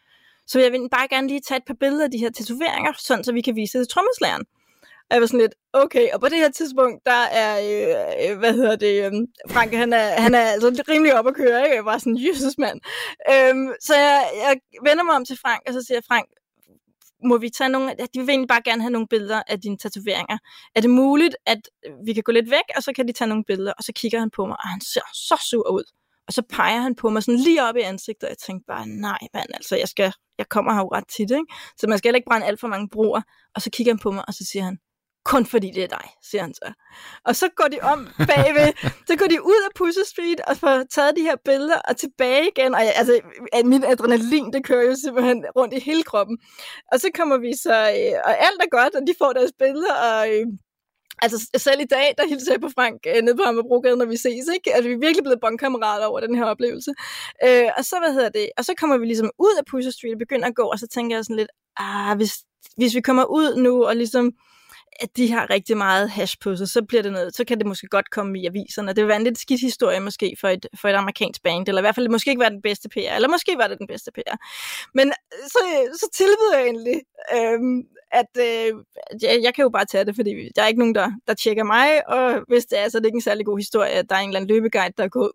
Så jeg vil bare gerne lige tage et par billeder af de her tatoveringer, sådan så vi kan vise det til trommeslageren. Og jeg var sådan lidt, okay, og på det her tidspunkt, der er, øh, hvad hedder det, øh, Frank, han er, han er altså rimelig op at køre, ikke? Jeg var sådan, Jesus mand. Øhm, så jeg, jeg vender mig om til Frank, og så siger jeg, Frank, må vi tage nogle, de vil egentlig bare gerne have nogle billeder af dine tatoveringer. Er det muligt, at vi kan gå lidt væk, og så kan de tage nogle billeder, og så kigger han på mig, og han ser så sur ud. Og så peger han på mig sådan lige op i ansigtet, og jeg tænkte bare, nej mand, altså jeg, skal, jeg kommer her jo ret tit, ikke? Så man skal heller ikke brænde alt for mange broer. Og så kigger han på mig, og så siger han, kun fordi det er dig, siger han så. Og så går de om bagved, så går de ud af Pusher Street og får taget de her billeder og tilbage igen. Og jeg, altså, min adrenalin, det kører jo simpelthen rundt i hele kroppen. Og så kommer vi så, øh, og alt er godt, og de får deres billeder, og øh, altså selv i dag, der hilser jeg på Frank øh, nede på Amagerbrogade, når vi ses, ikke? Altså vi er virkelig blevet bondkammerater over den her oplevelse. Øh, og så, hvad hedder det, og så kommer vi ligesom ud af Pusher Street og begynder at gå, og så tænker jeg sådan lidt, ah, hvis, hvis vi kommer ud nu, og ligesom at de har rigtig meget hash på sig, så bliver det noget, så kan det måske godt komme i aviserne. Det vil være en lidt skidt historie måske for et, for et amerikansk band, eller i hvert fald det måske ikke være den bedste P R, eller måske var det den bedste P R. Men så, så tilbyder jeg egentlig, øhm, at øh, jeg, jeg kan jo bare tage det, fordi der er ikke nogen, der, der tjekker mig, og hvis det er, så er det ikke en særlig god historie, at der er en eller anden løbeguide, der er gået ud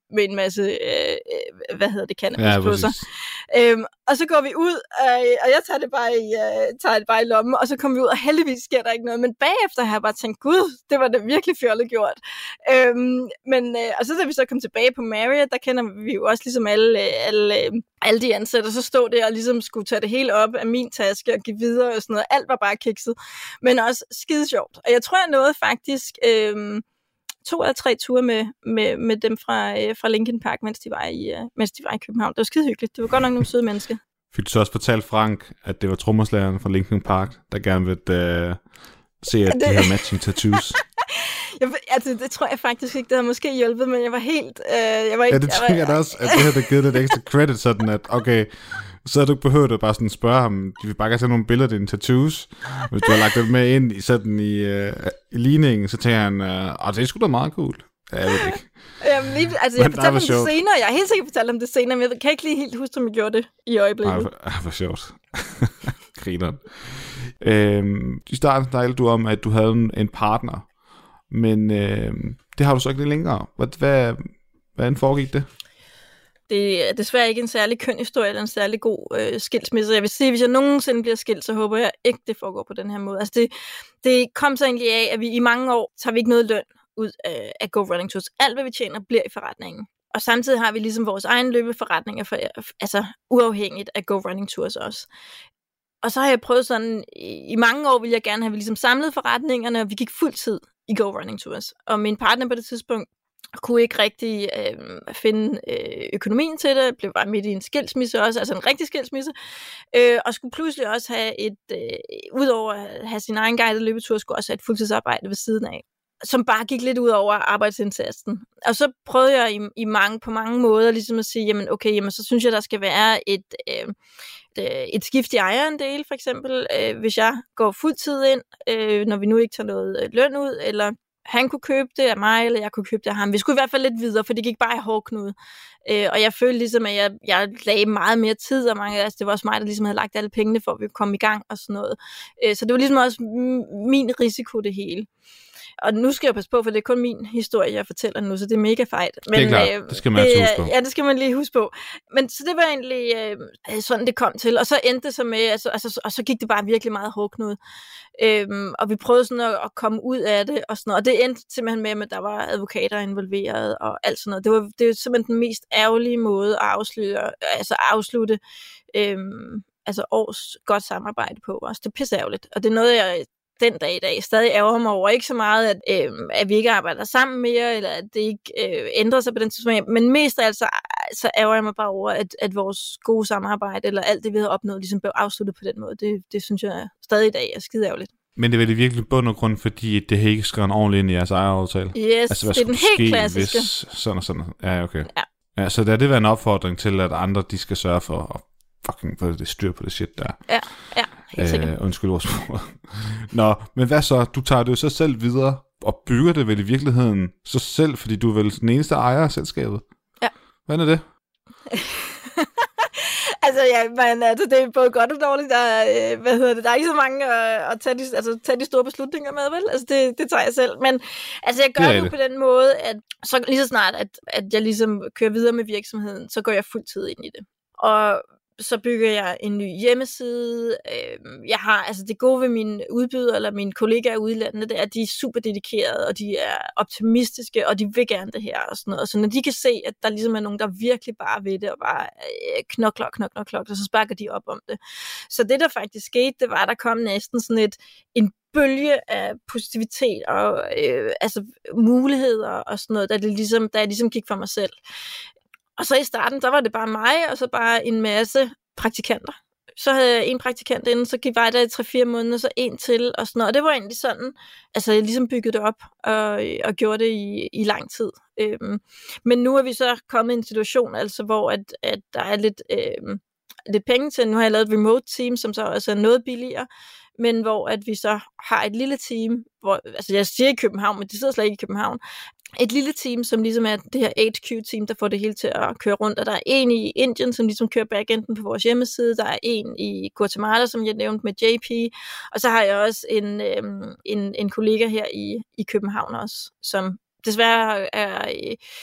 med en masse, øh, hvad hedder det, cannabis ja, på sig. Øhm, og så går vi ud, øh, og jeg tager det, bare i, øh, tager det bare i lommen, og så kommer vi ud, og heldigvis sker der ikke noget. Men bagefter har jeg bare tænkt, gud, det var da virkelig fjollet gjort. Øhm, men, øh, og så da vi så kom tilbage på Marriott, der kender vi jo også ligesom alle, alle, alle de ansatte, så stod der og ligesom skulle tage det hele op af min taske og give videre og sådan noget. Alt var bare kikset, men også skide sjovt. Og jeg tror, jeg nåede faktisk øh, to eller tre ture med, med, med dem fra, øh, fra Linkin Park, mens de, var i, øh, mens de var i København. Det var skide hyggeligt. Det var godt nok nogle søde mennesker. Fik du så også fortalt Frank, at det var trommeslageren fra Linkin Park, der gerne ville øh, se, at det... de havde matching tattoos? Jeg, altså, det tror jeg faktisk ikke, det havde måske hjulpet, men jeg var helt... Øh, jeg var ikke, ja, det tror jeg, jeg da også, at det havde givet lidt ekstra credit, sådan at, okay, så havde du ikke behøvet at bare sådan spørge ham, de vil bare gerne se nogle billeder af dine tattoos. Hvis du har lagt det med ind i, sådan i, øh, i ligningen, så tænker han, åh, det er sgu da meget cool. Ja, jeg ved ikke. Jamen, lige, altså, jeg fortalte om det sjovt. senere, jeg har helt sikkert fortalt om det senere, men jeg kan ikke lige helt huske, om jeg gjorde det i øjeblikket. Ej, hvor sjovt. Grineren. Øhm, I starten talte du om, at du havde en, en partner, men øh, det har du så ikke lidt længere. Hvad, hvad, hvordan foregik det? Det er desværre ikke en særlig køn historie eller en særlig god øh, skilsmisse. Jeg vil sige, hvis jeg nogensinde bliver skilt, så håber jeg ikke, det foregår på den her måde. Altså det, det kom så egentlig af, at vi i mange år tager vi ikke noget løn ud af, af Go Running Tours. Alt, hvad vi tjener, bliver i forretningen. Og samtidig har vi ligesom vores egen løbeforretninger, for, altså uafhængigt af Go Running Tours også. Og så har jeg prøvet sådan, i, i mange år ville jeg gerne have vi ligesom samlet forretningerne, og vi gik fuld tid i Go Running Tours. Og min partner på det tidspunkt kunne ikke rigtig øh, finde øh, økonomien til det, blev bare midt i en skilsmisse også, altså en rigtig skilsmisse, øh, og skulle pludselig også have et, øh, udover at have sin egen guidede løbetur, skulle også have et fuldtidsarbejde ved siden af, som bare gik lidt ud over arbejdsindsatsen. Og så prøvede jeg i, i mange, på mange måder ligesom at sige, jamen okay, jamen, så synes jeg, der skal være et, øh, et, et skift i ejerandel, for eksempel, øh, hvis jeg går fuldtid ind, øh, når vi nu ikke tager noget løn ud, eller han kunne købe det af mig, eller jeg kunne købe det af ham. Vi skulle i hvert fald lidt videre, for det gik bare i hårdknude. Øh, og jeg følte ligesom, at jeg, jeg lagde meget mere tid, og mange, altså, det var også mig, der ligesom havde lagt alle pengene for, at vi kunne komme i gang og sådan noget. Øh, så det var ligesom også min risiko, det hele. Og nu skal jeg passe på, for det er kun min historie, jeg fortæller nu, så det er mega fejl. Men, det er klart, øh, det skal man altid huske på. Ja, det skal man lige huske på. Men så det var egentlig øh, sådan, det kom til. Og så endte det så med, altså, altså, og så gik det bare virkelig meget hårdknude. Øhm, og vi prøvede sådan at, at komme ud af det, og sådan noget. Og det endte simpelthen med, at der var advokater involveret, og alt sådan noget. Det var, det var simpelthen den mest ærgerlige måde at afslutte, altså afslutte øhm, altså års godt samarbejde på os. Det er pisseærgerligt. Og det er noget, jeg den dag i dag stadig ærger mig over. Ikke så meget, at, øh, at vi ikke arbejder sammen mere, eller at det ikke øh, ændrer sig på den tidspunkt. Men mest af alt, så, så ærger jeg mig bare over, at, at vores gode samarbejde, eller alt det, vi havde opnået, ligesom blev afsluttet på den måde. Det, det synes jeg stadig i dag er skide ærgerligt. Men det er vel virkelig bund og grund, fordi det har ikke skrevet ordentligt ind i jeres ejer-aftale? Yes, altså, det er den helt ske, klassiske. Hvis sådan og sådan. Ja, okay. Ja. Ja, så der det være en opfordring til, at andre, de skal sørge for at fucking få det styr på det shit der. Ja, ja, helt sikkert. Øh, undskyld ordsproget. Nå, men hvad så? Du tager det jo så selv videre, og bygger det vel i virkeligheden så selv, fordi du er vel den eneste ejer af selskabet? Ja. Hvad er det? Altså, ja, men altså, det er både godt og dårligt. Der er, øh, hvad hedder det, der er ikke så mange øh, at tage de, altså, tage de store beslutninger med, vel? Altså, det, det tager jeg selv. Men altså, jeg gør det, det på den måde, at så lige så snart, at, at jeg ligesom kører videre med virksomheden, så går jeg fuldtid ind i det. Og så bygger jeg en ny hjemmeside. Jeg har, altså det gode ved mine udbydere eller mine kollegaer ude i landet, det er, at de er super dedikerede, og de er optimistiske, og de vil gerne det her og sådan noget. Så når de kan se, at der ligesom er nogen, der virkelig bare vil det, og bare knokler, knokler, knokler, så sparker de op om det. Så det, der faktisk skete, det var, at der kom næsten sådan et, en bølge af positivitet og øh, altså muligheder og sådan noget, da, det ligesom, da jeg ligesom gik for mig selv. Og så i starten, der var det bare mig, og så bare en masse praktikanter. Så havde jeg en praktikant inden, så gik jeg der i tre fire måneder, så en til, og sådan noget. Og det var egentlig sådan, altså jeg ligesom byggede det op, og, og gjorde det i, i lang tid. Øhm, men nu er vi så kommet i en situation, altså hvor at, at der er lidt, øhm, lidt penge til. Nu har jeg lavet et remote team, som så også er noget billigere, men hvor at vi så har et lille team, hvor, altså jeg siger i København, men det sidder slet ikke i København, et lille team, som ligesom er det her H Q-team, der får det hele til at køre rundt. Og der er en i Indien, som ligesom kører backenden på vores hjemmeside. Der er en i Guatemala, som jeg nævnte med J P. Og så har jeg også en, øhm, en, en kollega her i, i København også, som desværre er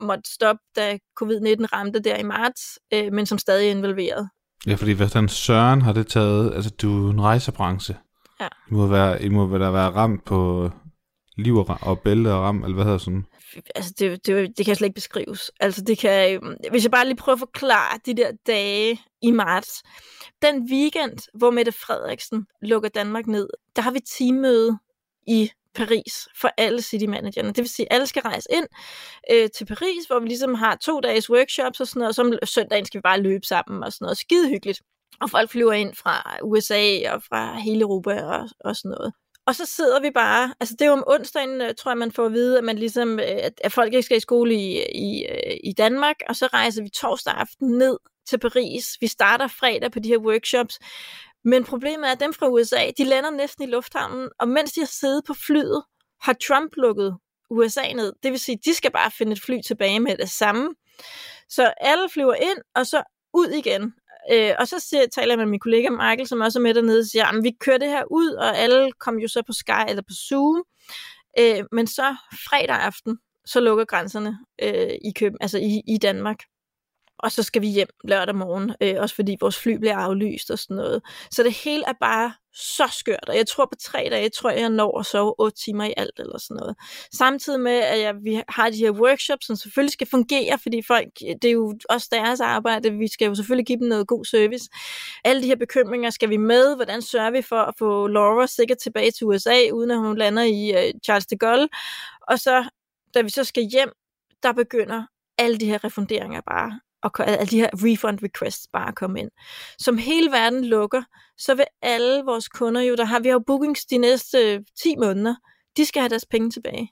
måtte stoppe, da covid nitten ramte der i marts, øh, men som stadig er involveret. Ja, fordi hvordan Søren har det taget, altså du er en rejsebranche. Ja. I må være, I må da være ramt på liv og, og bælte og ram, eller hvad hedder sådan? Altså, det, det, det kan slet ikke beskrives. Altså, det kan, hvis jeg bare lige prøver at forklare de der dage i marts. Den weekend, hvor Mette Frederiksen lukker Danmark ned, der har vi teammøde i Paris for alle citymanagerne. Det vil sige, at alle skal rejse ind øh, til Paris, hvor vi ligesom har to dages workshops og sådan noget, og så om søndagen skal vi bare løbe sammen og sådan noget. Skide hyggeligt. Og folk flyver ind fra U S A og fra hele Europa og, og sådan noget. Og så sidder vi bare, altså det er jo om onsdagen, tror jeg, man får at vide, at man ligesom, at folk ikke skal i skole i, i, i Danmark, og så rejser vi torsdag aften ned til Paris. Vi starter fredag på de her workshops, men problemet er, at dem fra U S A, de lander næsten i lufthavnen, og mens de har siddet på flyet, har Trump lukket U S A ned. Det vil sige, de skal bare finde et fly tilbage med det samme. Så alle flyver ind, og så ud igen. Øh, og så siger, taler jeg med min kollega Michael, som også er med dernede, og siger, at vi kører det her ud, og alle kom jo så på Sky eller på Zoom. Øh, men så fredag aften, så lukker grænserne øh, i, Køben, altså i, i Danmark. Og så skal vi hjem lørdag morgen, øh, også fordi vores fly bliver aflyst og sådan noget. Så det hele er bare så skørt, og jeg tror på tre dage, tror jeg, jeg når at sove otte timer i alt eller sådan noget. Samtidig med, at jeg, vi har de her workshops, som selvfølgelig skal fungere, fordi folk, det er jo også deres arbejde, vi skal jo selvfølgelig give dem noget god service. Alle de her bekymringer skal vi med, hvordan sørger vi for at få Laura sikkert tilbage til U S A, uden at hun lander i uh, Charles de Gaulle. Og så, da vi så skal hjem, der begynder alle de her refunderinger bare, og alle de her refund requests bare at komme ind. Som hele verden lukker, så vil alle vores kunder jo, der har vi har jo bookings de næste ti måneder, de skal have deres penge tilbage.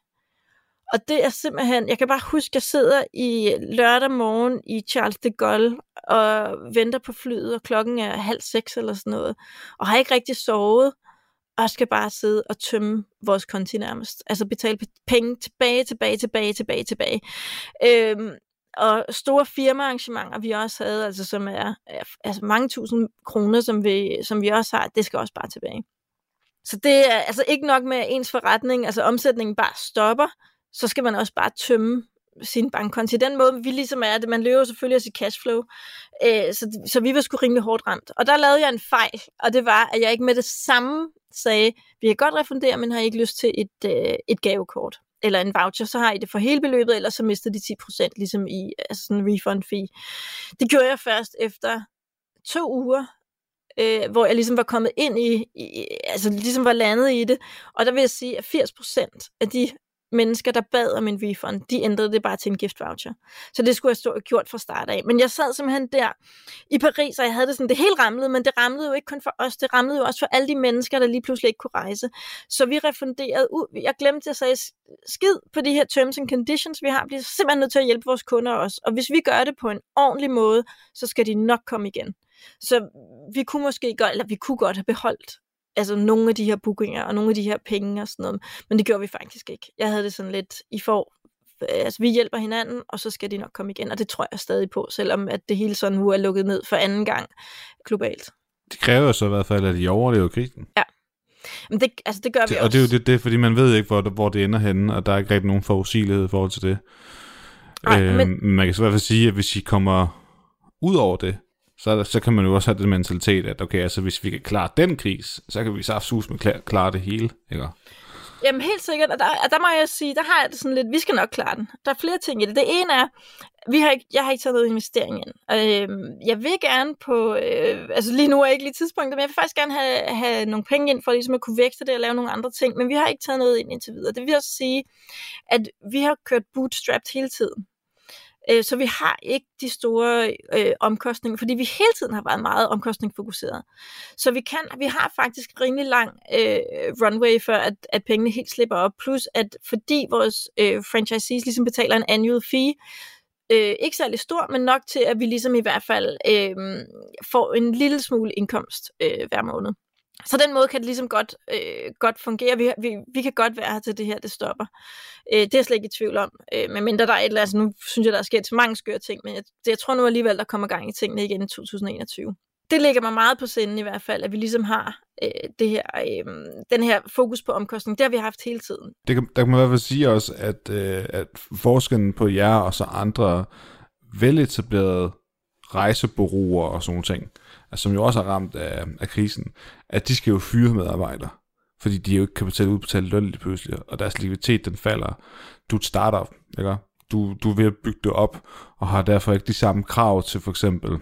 Og det er simpelthen, jeg kan bare huske, at jeg sidder i lørdag morgen i Charles de Gaulle og venter på flyet, og klokken er halv seks eller sådan noget, og har ikke rigtig sovet, og skal bare sidde og tømme vores konti nærmest. Altså betale penge tilbage, tilbage, tilbage, tilbage, tilbage. Øhm, Og store firmaarrangementer, vi også havde, altså som er altså mange tusind kroner, som vi, som vi også har, det skal også bare tilbage. Så det er altså ikke nok med ens forretning, altså omsætningen bare stopper, så skal man også bare tømme sin bankkonti. Den måde, vi ligesom er det, man løber selvfølgelig af sit cashflow, øh, så, så vi var sgu rimelig hårdt ramt. Og der lavede jeg en fejl, og det var, at jeg ikke med det samme sagde, vi kan godt refundere, men har ikke lyst til et, øh, et gavekort eller en voucher, så har I det for hele beløbet, ellers så mister de ti procent, ligesom i altså sådan en refund fee. Det gjorde jeg først efter to uger, øh, hvor jeg ligesom var kommet ind i, i, altså ligesom var landet i det, og der vil jeg sige, at firs procent af de mennesker, der bad om en refund, de ændrede det bare til en gift voucher. Så det skulle jeg stå gjort fra start af. Men jeg sad simpelthen der i Paris, og jeg havde det sådan, det helt ramlede, men det ramlede jo ikke kun for os, det ramlede jo også for alle de mennesker, der lige pludselig ikke kunne rejse. Så vi refunderede ud. Jeg glemte at sige skid på de her terms and conditions, vi har. Vi bliver simpelthen nødt til at hjælpe vores kunder også. Og hvis vi gør det på en ordentlig måde, så skal de nok komme igen. Så vi kunne måske godt, eller vi kunne godt have beholdt altså nogle af de her bookinger og nogle af de her penge og sådan noget, men det gjorde vi faktisk ikke. Jeg havde det sådan lidt, I får, altså vi hjælper hinanden, og så skal de nok komme igen, og det tror jeg stadig på, selvom at det hele sådan nu er lukket ned for anden gang globalt. Det kræver jo så i hvert fald, at de overlever krisen. Ja, men det, altså det gør vi det, også. Og det er jo det, det, fordi man ved ikke, hvor, hvor det ender henne, og der er ikke rigtig nogen forudsigelighed i forhold til det. Nej, øh, men man kan så i hvert fald sige, at hvis I kommer ud over det, Så, så kan man jo også have den mentalitet, at okay, altså hvis vi kan klare den kris, så kan vi så absolut klare, klare det hele, ikke? Jamen helt sikkert, og der, og der må jeg sige, der har jeg det sådan lidt, vi skal nok klare den. Der er flere ting i det. Det ene er, vi har ikke, jeg har ikke taget noget investering ind. Øh, jeg vil gerne på, øh, altså lige nu er ikke lige tidspunktet, men jeg vil faktisk gerne have, have nogle penge ind, for ligesom at kunne vækste det og lave nogle andre ting, men vi har ikke taget noget ind indtil videre. Det vil også sige, at vi har kørt bootstrapped hele tiden. Så vi har ikke de store øh, omkostninger, fordi vi hele tiden har været meget omkostningsfokuseret. Så vi kan, vi har faktisk rimelig lang øh, runway før, at, at pengene helt slipper op. Plus at fordi vores øh, franchisees ligesom betaler en annual fee, øh, ikke særlig stor, men nok til, at vi ligesom i hvert fald øh, får en lille smule indkomst øh, hver måned. Så den måde kan det ligesom godt, øh, godt fungere. Vi, vi, vi kan godt være her til det her, det stopper. Øh, det er jeg slet ikke i tvivl om. Øh, men mindre der er et eller andet, altså nu synes jeg, der er sket så mange skøre ting, men jeg, jeg tror nu alligevel, der kommer gang i tingene igen i to tusind enogtyve. det ligger mig meget på sinden i hvert fald, at vi ligesom har øh, det her, øh, den her fokus på omkostning. Det har vi haft hele tiden. Det kan, der kan man i hvert fald sige også, at, øh, at forskellen på jer og så andre veletablerede rejsebureauer og sådan nogle ting, altså, som jo også er ramt af, af krisen, at de skal jo fyre medarbejdere, fordi de jo ikke kan betale udbetale løn lige pludselig, og deres likviditet den falder. Du er et startup, ikke? Du, du er ved at bygge det op, og har derfor ikke de samme krav til for eksempel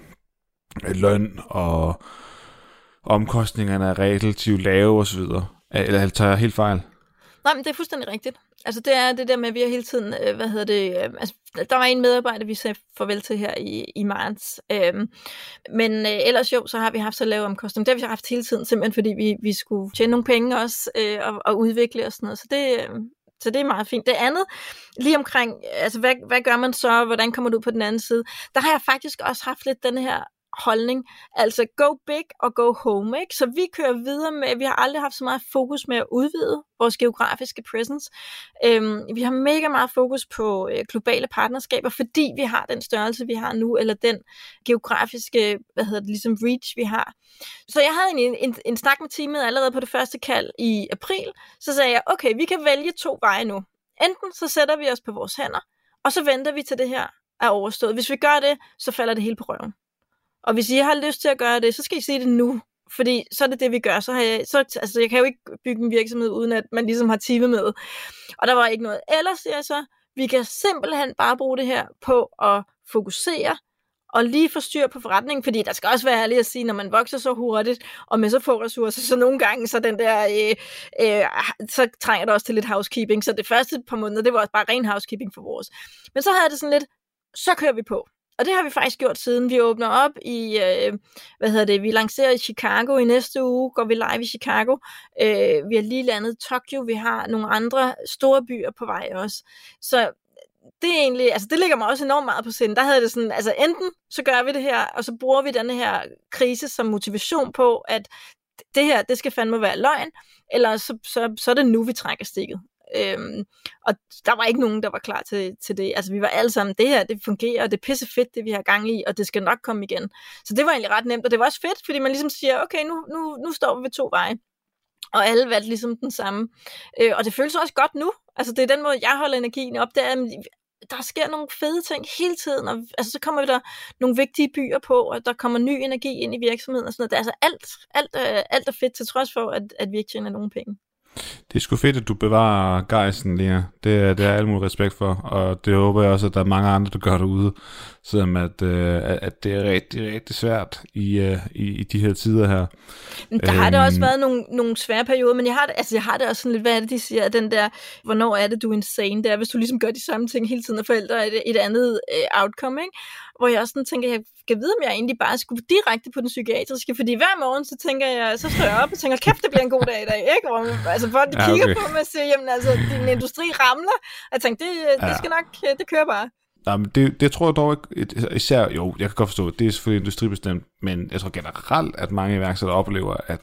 løn, og omkostningerne er relativt lave osv. Eller tager jeg helt fejl? Nej, men det er fuldstændig rigtigt. Altså det er det der med, at vi har hele tiden, øh, hvad hedder det, øh, altså der var en medarbejder, vi sagde farvel til her i, i marts. Øhm, men øh, ellers jo, så har vi haft så lave omkostninger. Det har vi haft hele tiden, simpelthen fordi vi, vi skulle tjene nogle penge også, øh, og, og udvikle og sådan noget. Så det, øh, så det er meget fint. Det andet, lige omkring, altså hvad, hvad gør man så, hvordan kommer du ud på den anden side? Der har jeg faktisk også haft lidt den her holdning, altså go big og go home, ikke? Så vi kører videre med, vi har aldrig haft så meget fokus med at udvide vores geografiske presence. Øhm, vi har mega meget fokus på øh, globale partnerskaber, fordi vi har den størrelse, vi har nu, eller den geografiske, hvad hedder det, ligesom reach, vi har. Så jeg havde en, en, en snak med teamet allerede på det første kald i april, så sagde jeg, okay, vi kan vælge to veje nu. Enten så sætter vi os på vores hænder, og så venter vi til det her er overstået. Hvis vi gør det, så falder det hele på røven. Og hvis I har lyst til at gøre det, så skal I sige det nu, fordi så er det det, vi gør. Så har jeg, så, altså, jeg kan jo ikke bygge en virksomhed, uden at man ligesom har teamet med. Og der var ikke noget. Ellers siger jeg så, vi kan simpelthen bare bruge det her på at fokusere og lige få styr på forretningen, fordi der skal også være ærlig at sige, når man vokser så hurtigt og med så få ressourcer, så nogle gange så den der, øh, øh, så trænger det også til lidt housekeeping. Så det første par måneder, det var også bare ren housekeeping for vores. Men så havde det sådan lidt, så kører vi på. Og det har vi faktisk gjort siden. Vi åbner op i, øh, hvad hedder det, vi lancerer i Chicago i næste uge, går vi live i Chicago. Øh, vi har lige landet Tokyo, vi har nogle andre store byer på vej også. Så det er egentlig, altså det ligger mig også enormt meget på sinde. Der havde det sådan, altså enten så gør vi det her, og så bruger vi den her krise som motivation på, at det her, det skal fandme være løgn, eller så, så, så er det nu, vi trækker stikket. Øhm, og der var ikke nogen, der var klar til, til det. Altså vi var alle sammen, det her, det fungerer, og det er pisse fedt, det vi har gang i, og det skal nok komme igen. Så det var egentlig ret nemt, og det var også fedt, fordi man ligesom siger, okay, nu, nu, nu står vi ved to veje. Og alle valgte ligesom den samme. Øh, og det føles også godt nu. Altså det er den måde, jeg holder energien op, det er, der sker nogle fede ting hele tiden, og altså, så kommer der nogle vigtige byer på, og der kommer ny energi ind i virksomheden og sådan noget. Det er altså alt, alt, øh, alt er fedt, til trods for, at, at vi ikke tjener nogen penge. Det er sgu fedt, at du bevarer gejsten, Lena. Det, det er alt muligt respekt for, og det håber jeg også, at der er mange andre, der gør derude, selvom at, øh, at det er rigtig, rigtig svært i, øh, i, i de her tider her. Men der øhm, har der også været nogle, nogle svære perioder, men jeg har, det, altså, jeg har det også sådan lidt, hvad er det, de siger, den der, hvornår er det, du er insane, det er, hvis du ligesom gør de samme ting hele tiden, og forældre et, et andet øh, outcome, ikke? Hvor jeg også sådan tænker, jeg skal vide, om jeg egentlig bare skulle direkte på den psykiatriske, fordi hver morgen, så tænker jeg, så står jeg op og tænker, kæft, det bliver en god dag i dag, ikke? Hvor, altså folk, de ja, kigger okay. på mig og siger, jamen altså, din industri ramler, og jeg tænker, det, ja. det skal nok, det kører bare. Nej, men det, det tror jeg dog ikke, især, jo, jeg kan godt forstå, det er selvfølgelig industribestemt, men jeg tror generelt, at mange iværksættere oplever, at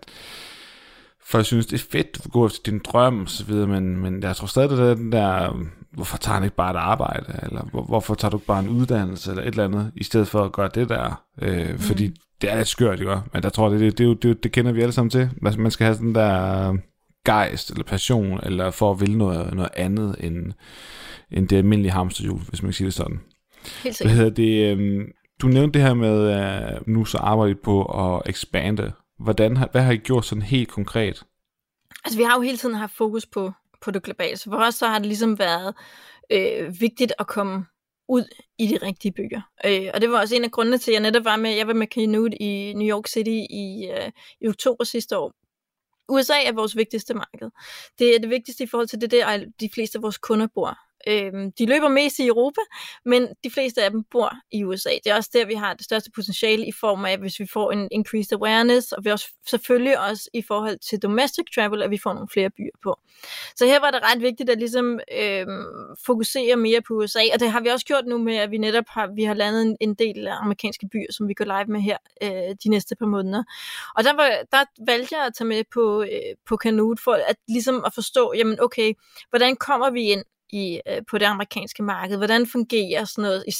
folk synes, det er fedt at gå efter din drøm og så videre, men, men jeg tror stadig, det er den der, hvorfor tager du ikke bare et arbejde, eller hvor, hvorfor tager du ikke bare en uddannelse, eller et eller andet, i stedet for at gøre det der, øh, mm. fordi det er lidt skørt, ikke? Men jeg tror, det, det, det, det, det kender vi alle sammen til, man skal have sådan der gejst, eller passion, eller for at ville noget, noget andet, end, end det almindelige hamsterhjul, hvis man kan sige det sådan. Helt sikkert. Hvad hedder det, øh, du nævnte det her med, at nu så arbejder I på at ekspande. Hvordan, hvad har I gjort sådan helt konkret? Altså vi har jo hele tiden haft fokus på, på det globale, så for os så har det ligesom været øh, vigtigt at komme ud i de rigtige byer. Øh, og det var også en af grundene til, at jeg netop var med, jeg var med Kanood i New York City i, øh, i oktober sidste år. U S A er vores vigtigste marked. Det er det vigtigste i forhold til det der, de fleste af vores kunder bor. Øhm, de løber mest i Europa, men de fleste af dem bor i U S A. Det er også der, vi har det største potentiale i form af, hvis vi får en increased awareness, og vi også selvfølgelig også i forhold til domestic travel, at vi får nogle flere byer på. Så her var det ret vigtigt at ligesom øhm, fokusere mere på U S A, og det har vi også gjort nu med, at vi netop har, vi har landet en, en del amerikanske byer, som vi går live med her øh, de næste par måneder. Og der, var, der valgte jeg at tage med på, øh, på Kanood for at, ligesom at forstå, jamen okay, hvordan kommer vi ind i, øh, på det amerikanske marked, hvordan fungerer sådan noget, især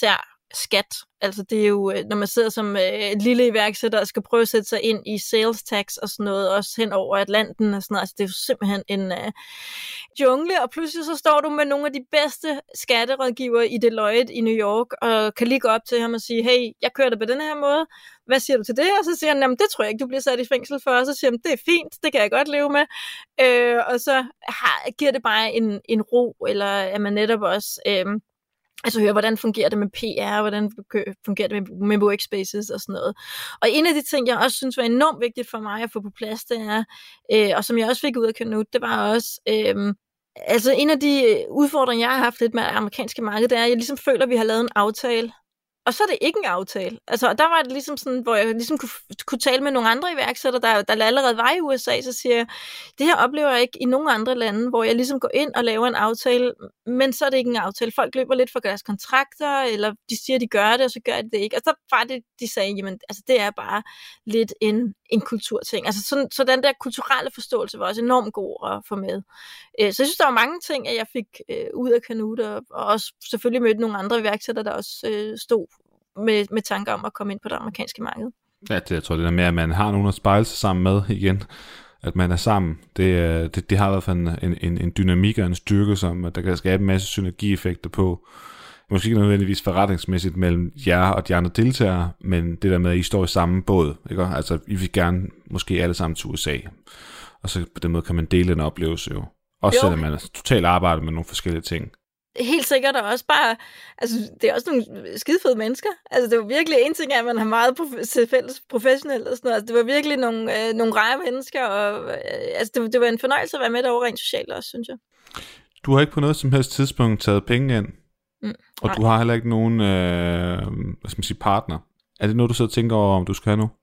skat. Altså det er jo, når man sidder som øh, lille iværksætter og skal prøve at sætte sig ind i sales tax og sådan noget, også hen over Atlanten og sådan noget. Altså det er jo simpelthen en øh, jungle, og pludselig så står du med nogle af de bedste skatterådgivere i Deloitte i New York, og kan lige gå op til ham og sige, hey, jeg kører det på den her måde, hvad siger du til det? Og så siger han, jamen det tror jeg ikke, du bliver sat i fængsel for, og så siger han, det er fint, det kan jeg godt leve med. Øh, og så har, giver det bare en, en ro, eller er man netop også... Øh, Altså høre, hvordan fungerer det med P R, hvordan fungerer det med, med workspaces og sådan noget. Og en af de ting, jeg også synes var enormt vigtigt for mig at få på plads, det er, øh, og som jeg også fik ud af Knut, det var også, øh, altså en af de udfordringer, jeg har haft lidt med det amerikanske marked, det er, at jeg ligesom føler, at vi har lavet en aftale. Og så er det ikke en aftale. Altså, der var det ligesom sådan, hvor jeg ligesom kunne, kunne tale med nogle andre iværksættere, der, der allerede var i U S A, så siger jeg, det her oplever jeg ikke i nogen andre lande, hvor jeg ligesom går ind og laver en aftale, men så er det ikke en aftale. Folk løber lidt for deres kontrakter, eller de siger, de gør det, og så gør de det ikke. Og så var det, de sagde, jamen, altså, det er bare lidt en, en kulturting. Altså, sådan, så den der kulturelle forståelse var også enormt god at få med. Så jeg synes, der var mange ting, at jeg fik øh, ud af Knut, og, og også selvfølgelig mødte nogle andre iværksættere, der også øh, stod Med, med tanker om at komme ind på det amerikanske marked. Ja, det, jeg tror, det der med, at man har nogen at spejle sig sammen med igen, at man er sammen, det, det, det har i hvert fald en, en, en dynamik og en styrke, som der kan skabe en masse synergieffekter på, måske ikke nødvendigvis forretningsmæssigt mellem jer og de andre deltagere, men det der med, at I står i samme båd, ikke? Altså, I vil gerne måske alle sammen til U S A, og så på den måde kan man dele en oplevelse jo. Også jo. Selvom man totalt arbejder med nogle forskellige ting. Helt sikkert, og også bare, altså det er også nogle skidefede mennesker. Altså det var virkelig en ting, at man har meget prof- fælles professionelt og sådan noget. Altså, det var virkelig nogle, øh, nogle rare mennesker, og øh, altså det, det var en fornøjelse at være med derovre rent socialt også, synes jeg. Du har ikke på noget som helst tidspunkt taget penge ind, mm, og nej. Du har heller ikke nogen, øh, hvad skal man sige, partner. Er det noget, du så tænker over, om du skal have nu?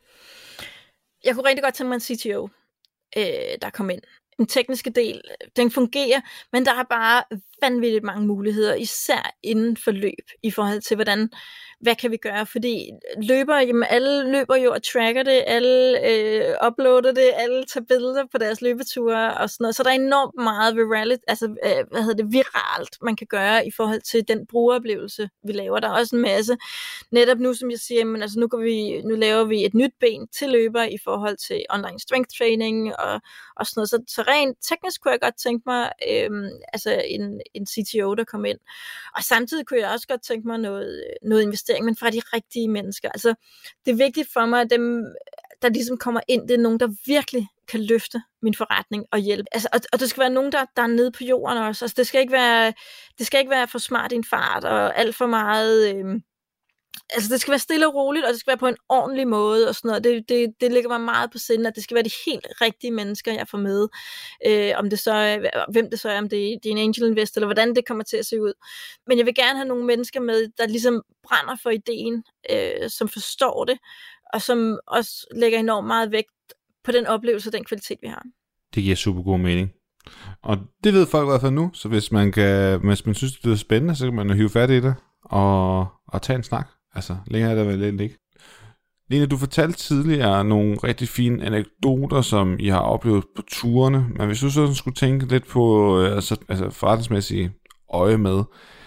Jeg kunne rigtig godt tænke mig en C T O, øh, der kom ind. Den tekniske del, den fungerer, men der er bare vanvittigt mange muligheder, især inden for løb, i forhold til, hvordan, hvad kan vi gøre, fordi løber, jamen alle løber jo og tracker det, alle øh, uploader det, alle tager billeder på deres løbeture og sådan noget, så der er enormt meget viralt, altså, øh, hvad hedder det, viralt, man kan gøre i forhold til den brugeroplevelse, vi laver. Der er også en masse, netop nu, som jeg siger, men altså nu, går vi, nu laver vi et nyt ben til løber i forhold til online strength training og, og sådan noget, så, så rent teknisk kunne jeg godt tænke mig, øh, altså en en C T O, der kom ind. Og samtidig kunne jeg også godt tænke mig noget, noget investering, men fra de rigtige mennesker. Altså, det er vigtigt for mig, at dem, der ligesom kommer ind, det er nogen, der virkelig kan løfte min forretning og hjælpe. Altså, og, og det skal være nogen, der, der er nede på jorden også. Altså, det skal ikke være, det skal ikke være for smart i en fart, og alt for meget... Øh, Altså det skal være stille og roligt, og det skal være på en ordentlig måde og sådan noget. Det, det, det ligger mig meget på sinde, at det skal være de helt rigtige mennesker, jeg får med. Øh, om det så er, hvem det så er, om det er, det er en angel investor, eller hvordan det kommer til at se ud. Men jeg vil gerne have nogle mennesker med, der ligesom brænder for ideen, øh, som forstår det, og som også lægger enormt meget vægt på den oplevelse og den kvalitet, vi har. Det giver super god mening. Og det ved folk i hvert fald nu, så hvis man, kan, hvis man synes, det er spændende, så kan man hive fat i det og, og tage en snak. Altså, længere er der vel lidt ikke. Lene, du fortalte tidligere nogle rigtig fine anekdoter, som I har oplevet på turene, men hvis du så skulle tænke lidt på altså, altså forretningsmæssige øje med,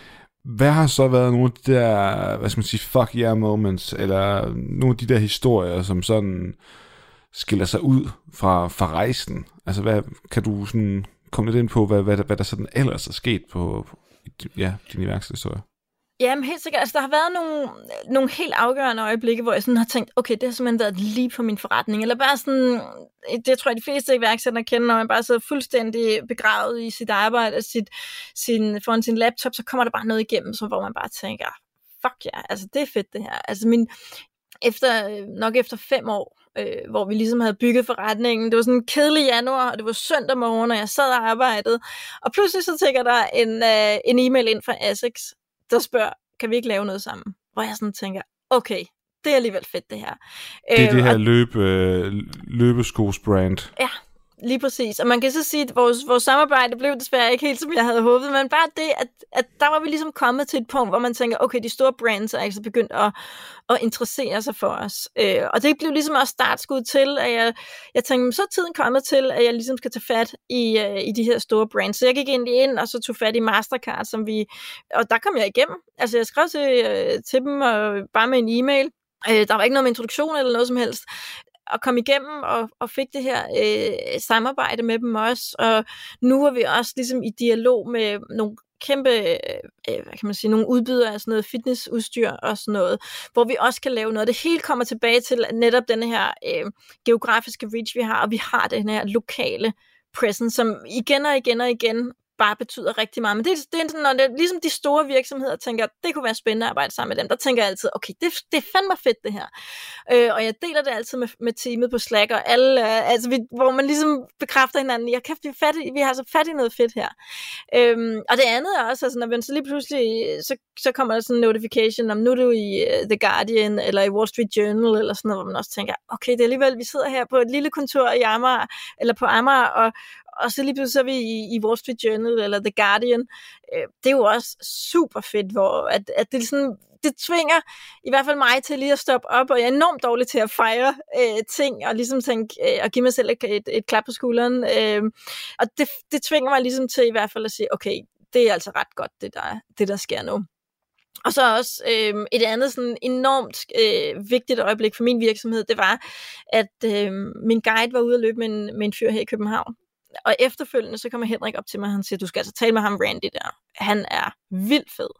hvad har så været nogle af de der, hvad skal man sige, fuck yeah moments, eller nogle af de der historier, som sådan skiller sig ud fra, fra rejsen? Altså, hvad, kan du sådan komme lidt ind på, hvad, hvad, hvad der sådan ellers er sket på, på ja, din iværksætterhistorie? Jamen helt sikkert, altså der har været nogle, nogle helt afgørende øjeblikke, hvor jeg sådan har tænkt, okay, det har simpelthen været lige på min forretning, eller bare sådan, det tror jeg de fleste iværksættere kender, når man bare sidder fuldstændig begravet i sit arbejde, og sit, sin, foran sin laptop, så kommer der bare noget igennem, så hvor man bare tænker, fuck ja, yeah, altså det er fedt det her, altså min, efter, nok efter fem år, øh, hvor vi ligesom havde bygget forretningen, det var sådan en kedelig januar, og det var søndag morgen, og jeg sad og arbejdede, og pludselig så tænker der en, øh, en e-mail ind fra Asics, der spørger, kan vi ikke lave noget sammen? Hvor jeg sådan tænker, okay, det er alligevel fedt det her. Det er øh, det her og, løbe, løbeskos brand. Ja, Lige præcis. Og man kan så sige, at vores, vores samarbejde blev desværre ikke helt, som jeg havde håbet, men bare det, at, at der var vi ligesom kommet til et punkt, hvor man tænker, okay, de store brands er altså begyndt at, at interessere sig for os. Øh, og det blev ligesom også startskud til, at jeg, jeg tænkte, så er tiden kommet til, at jeg ligesom skal tage fat i, uh, i de her store brands. Så jeg gik egentlig ind, og så tog fat i Mastercard, som vi, og der kom jeg igennem. Altså jeg skrev til, uh, til dem, og bare med en e-mail. Uh, der var ikke noget med introduktion eller noget som helst. Og kom igennem og, og fik det her øh, samarbejde med dem også. Og nu er vi også ligesom i dialog med nogle kæmpe, øh, hvad kan man sige, nogle udbydere af sådan noget fitnessudstyr og sådan noget, hvor vi også kan lave noget. Det hele kommer tilbage til netop denne her øh, geografiske reach, vi har, og vi har den her lokale presence, som igen og igen og igen bare betyder rigtig meget. Men det, det er sådan, når det, ligesom de store virksomheder tænker, det kunne være spændende at arbejde sammen med dem, der tænker jeg altid, okay, det, det er fandme fedt det her. Øh, og jeg deler det altid med, med teamet på Slack, og alle, øh, altså vi, hvor man ligesom bekræfter hinanden, jeg kæft, vi, fat i, vi har så fat i noget fedt her. Øhm, og det andet er også, altså, når man så lige pludselig, så, så kommer der sådan en notification, om nu er du i uh, The Guardian, eller i Wall Street Journal, eller sådan noget, hvor man også tænker, okay, det er alligevel, vi sidder her på et lille kontor i Amager, eller på Amager, og og så lige pludselig så er vi i, i Wall Street Journal eller The Guardian. Øh, det er jo også super fedt, hvor at, at det, sådan, det tvinger i hvert fald mig til lige at stoppe op, og jeg er enormt dårlig til at fejre øh, ting, og ligesom tænke, øh, og give mig selv et, et, et klap på skulderen. Øh, og det, det tvinger mig ligesom til i hvert fald at sige, okay, det er altså ret godt, det der, det der sker nu. Og så også øh, et andet sådan enormt øh, vigtigt øjeblik for min virksomhed, det var, at øh, min guide var ude at løbe med en, med en fyr her i København. Og efterfølgende, så kommer Henrik op til mig, og han siger, du skal altså tale med ham, Randy der. Han er vildt fed.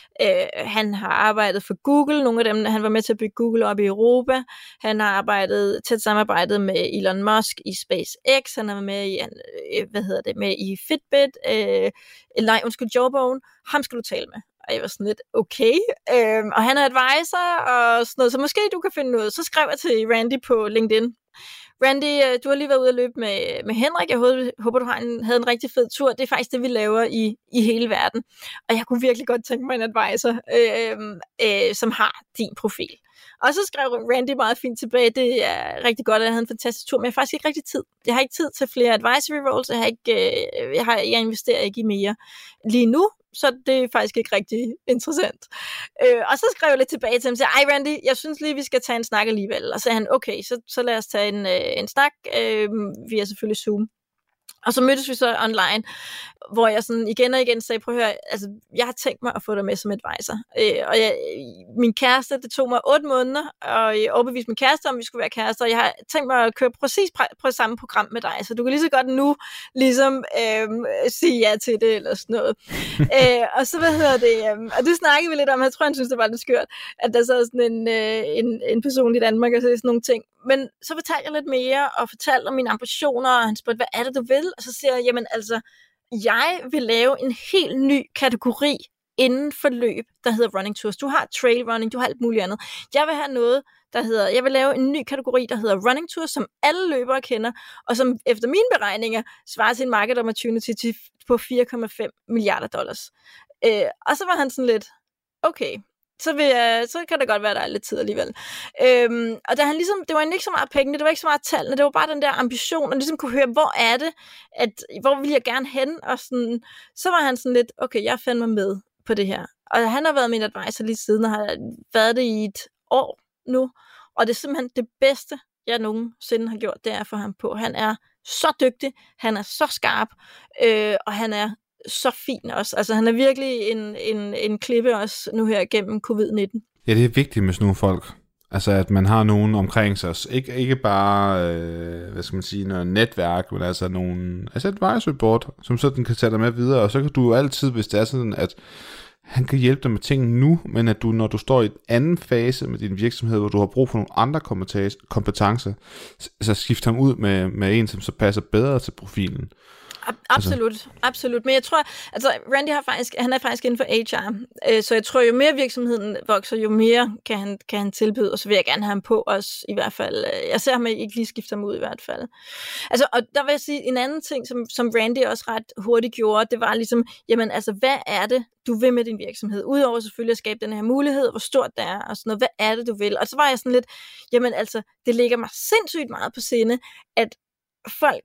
Øh, han har arbejdet for Google, nogle af dem, han var med til at bygge Google op i Europa. Han har arbejdet, tæt samarbejdet med Elon Musk i SpaceX, han er med i, øh, hvad hedder det, med i Fitbit, øh, nej, undskyld, Jawbone. Ham skal du tale med. Og jeg var sådan lidt, okay. Øh, og han er advisor, og sådan noget, så måske du kan finde noget. Så skrev jeg til Randy på LinkedIn. Randy, du har lige været ude at løbe med, med Henrik. Jeg håber, håber du har en, havde en rigtig fed tur. Det er faktisk det, vi laver i, i hele verden. Og jeg kunne virkelig godt tænke mig en advisor, øh, øh, som har din profil. Og så skrev Randy meget fint tilbage. Det er rigtig godt, at jeg havde en fantastisk tur, men jeg har faktisk ikke rigtig tid. Jeg har ikke tid til flere advisory roles. Jeg, har ikke, øh, jeg, har, jeg investerer ikke i mere lige nu. Så det er faktisk ikke rigtig interessant. Øh, og så skrev jeg lidt tilbage til ham og sagde, ej Randy, jeg synes lige, vi skal tage en snak alligevel. Og så sagde han, okay, så, så lad os tage en, øh, en snak øh, via selvfølgelig Zoom. Og så mødtes vi så online, hvor jeg sådan igen og igen sagde, prøv at høre, altså, jeg har tænkt mig at få dig med som advisor. Øh, og jeg, min kæreste, det tog mig otte måneder, og jeg overbeviste min kæreste om, vi skulle være kærester, og jeg har tænkt mig at køre præcis på samme program med dig, så du kan lige så godt nu ligesom øh, sige ja til det, eller sådan noget. øh, og så, hvad hedder det, øh, og det snakkede vi lidt om, jeg tror, han synes, det var lidt skørt, at der sad sådan en, øh, en, en person i Danmark, og sagde sådan nogle ting. Men så fortalte jeg lidt mere, og fortalte om mine ambitioner, og han spurgte, hvad er det, du vil? Og så siger jeg, jamen altså, jeg vil lave en helt ny kategori inden for løb, der hedder running tours. Du har trail running, du har alt muligt andet. Jeg vil have noget, der hedder, jeg vil lave en ny kategori, der hedder running tours, som alle løbere kender, og som efter mine beregninger svarer til en market opportunity på fire komma fem milliarder dollars. Øh, og så var han sådan lidt, okay, så, vil jeg, så kan det godt være, at der er lidt tid alligevel. Øhm, og da han ligesom, det var ikke så meget penge, det var ikke så meget tallene, det var bare den der ambition, og ligesom kunne høre, hvor er det, at, hvor vil jeg gerne hen, og sådan, så var han sådan lidt, okay, jeg fandt mig med på det her. Og han har været min advisor lige siden, og har været det i et år nu, og det er simpelthen det bedste, jeg nogensinde har gjort, det er for ham på. Han er så dygtig, han er så skarp, øh, og han er så fin også. Altså han er virkelig en, en, en klippe også nu her gennem covid nitten. Ja, det er vigtigt med sådan nogle folk. Altså at man har nogen omkring sig. Ikke, ikke bare, øh, hvad skal man sige, noget netværk, men altså nogen, altså et advisory board, som sådan kan tage dig med videre. Og så kan du jo altid, hvis det er sådan, at han kan hjælpe dig med ting nu, men at du, når du står i en anden fase med din virksomhed, hvor du har brug for nogle andre kompetencer, så skift ham ud med, med en, som så passer bedre til profilen. Absolut, altså. absolut. Men jeg tror, altså Randy har faktisk, han er faktisk inden for H R, øh, så jeg tror, jo mere virksomheden vokser, jo mere kan han, kan han tilbyde, og så vil jeg gerne have ham på også, i hvert fald. Jeg ser ham ikke lige skifte ham ud, i hvert fald. Altså, og der vil jeg sige, en anden ting, som, som Randy også ret hurtigt gjorde, det var ligesom, jamen altså, hvad er det, du vil med din virksomhed? Udover selvfølgelig at skabe den her mulighed, hvor stort det er, og sådan noget, hvad er det, du vil? Og så var jeg sådan lidt, jamen altså, det ligger mig sindssygt meget på sinde, at folk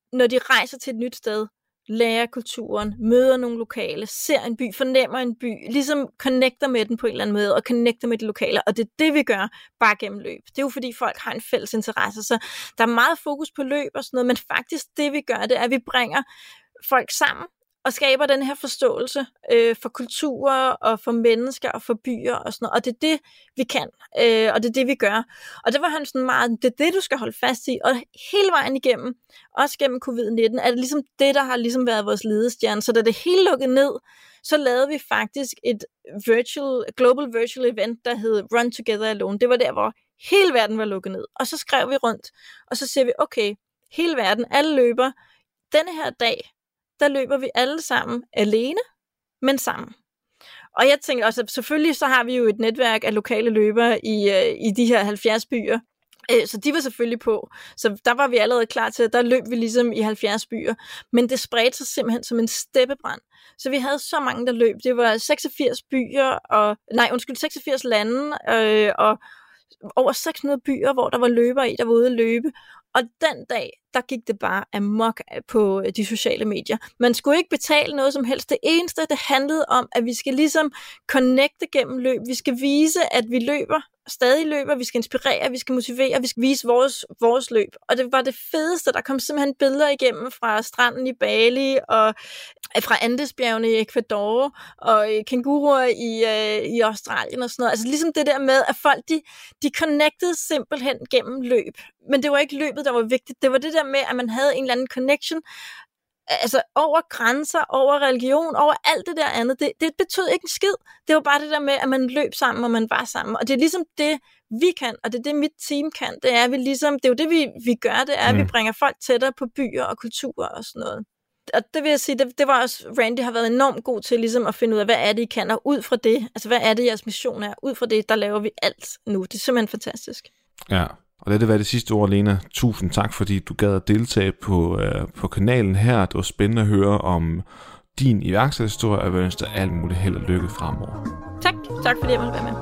når de rejser til et nyt sted, lærer kulturen, møder nogle lokale, ser en by, fornemmer en by, ligesom connecter med den på en eller anden måde, og connecter med de lokale, og det er det, vi gør bare gennem løb. Det er jo fordi folk har en fælles interesse, så der er meget fokus på løb og sådan noget, men faktisk det, vi gør, det er, at vi bringer folk sammen, og skaber den her forståelse øh, for kulturer og for mennesker og for byer og sådan noget. Og det er det, vi kan, øh, og det er det, vi gør. Og det var han sådan meget, det er det, du skal holde fast i. Og hele vejen igennem, også gennem covid nitten, er det ligesom det, der har ligesom været vores ledestjerne. Så da det hele lukkede ned, så lavede vi faktisk et virtual, global virtual event, der hed Run Together Alone. Det var der, hvor hele verden var lukket ned. Og så skrev vi rundt, og så siger vi, okay, hele verden, alle løber, denne her dag, der løber vi alle sammen alene, men sammen. Og jeg tænker også, at selvfølgelig så har vi jo et netværk af lokale løbere i, øh, i de her halvfjerds byer, øh, så de var selvfølgelig på. Så der var vi allerede klar til, at der løb vi ligesom i halvfjerds byer. Men det spredte sig simpelthen som en steppebrand. Så vi havde så mange, der løb. Det var seksogfirs byer, og nej, undskyld, seksogfirs lande, øh, og over seks hundrede byer, hvor der var løbere i, der var ude at løbe. Og den dag, der gik det bare amok på de sociale medier. Man skulle ikke betale noget som helst. Det eneste, det handlede om, at vi skal ligesom connecte gennem løb. Vi skal vise, at vi løber, stadig løber. Vi skal inspirere, vi skal motivere, vi skal vise vores, vores løb. Og det var det fedeste. Der kom simpelthen billeder igennem fra stranden i Bali, og fra Andesbjergene i Ecuador, og kænguruer i, øh, i Australien og sådan noget. Altså ligesom det der med, at folk, de, de connectede simpelthen gennem løb. Men det var ikke løbet, der var vigtigt. Det var det der med, at man havde en eller anden connection, altså over grænser, over religion, over alt det der andet. Det, det betød ikke en skid. Det var bare det der med, at man løb sammen, og man var sammen. Og det er ligesom det, vi kan, og det er det, mit team kan. Det er, vi ligesom, det er jo det, vi, vi gør. Det er, at mm. vi bringer folk tættere på byer og kulturer og sådan noget. Og det vil jeg sige, det, det var også, Randy har været enormt god til ligesom at finde ud af, hvad er det, I kan, og ud fra det, altså hvad er det, jeres mission er, ud fra det, der laver vi alt nu. Det er simpelthen fantastisk. Ja, og det var det sidste ord, Lena. Tusind tak, fordi du gad at deltage på, øh, på kanalen her. Det var spændende at høre om din iværksætterhistorie, og jeg ønsker dig alt muligt held og lykke fremover. Tak, tak fordi jeg måtte være med.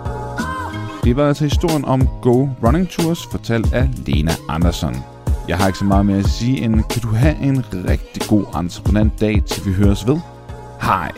Det var altså historien om Go Running Tours, fortalt af Lena Andersson. Jeg har ikke så meget mere at sige, end kan du have en rigtig god entreprenant dag, til vi høres ved. Hej!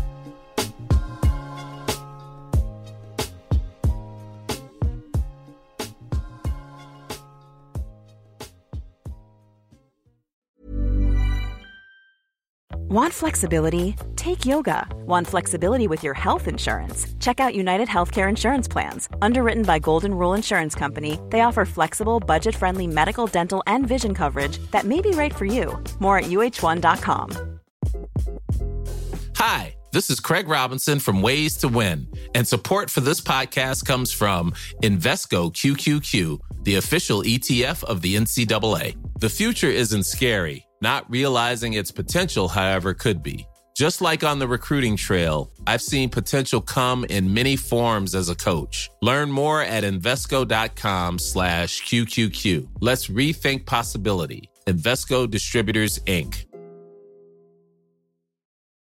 Want flexibility? Take yoga. Want flexibility with your health insurance? Check out United Healthcare Insurance Plans. Underwritten by Golden Rule Insurance Company, they offer flexible, budget-friendly medical, dental, and vision coverage that may be right for you. More at U H one dot com. Hi, this is Craig Robinson from Ways to Win, and support for this podcast comes from Invesco Q Q Q, the official E T F of the N C double A. The future isn't scary. Not realizing its potential, however, could be. Just like on the recruiting trail, I've seen potential come in many forms as a coach. Learn more at Invesco.com slash QQQ. Let's rethink possibility. Invesco Distributors, Incorporated.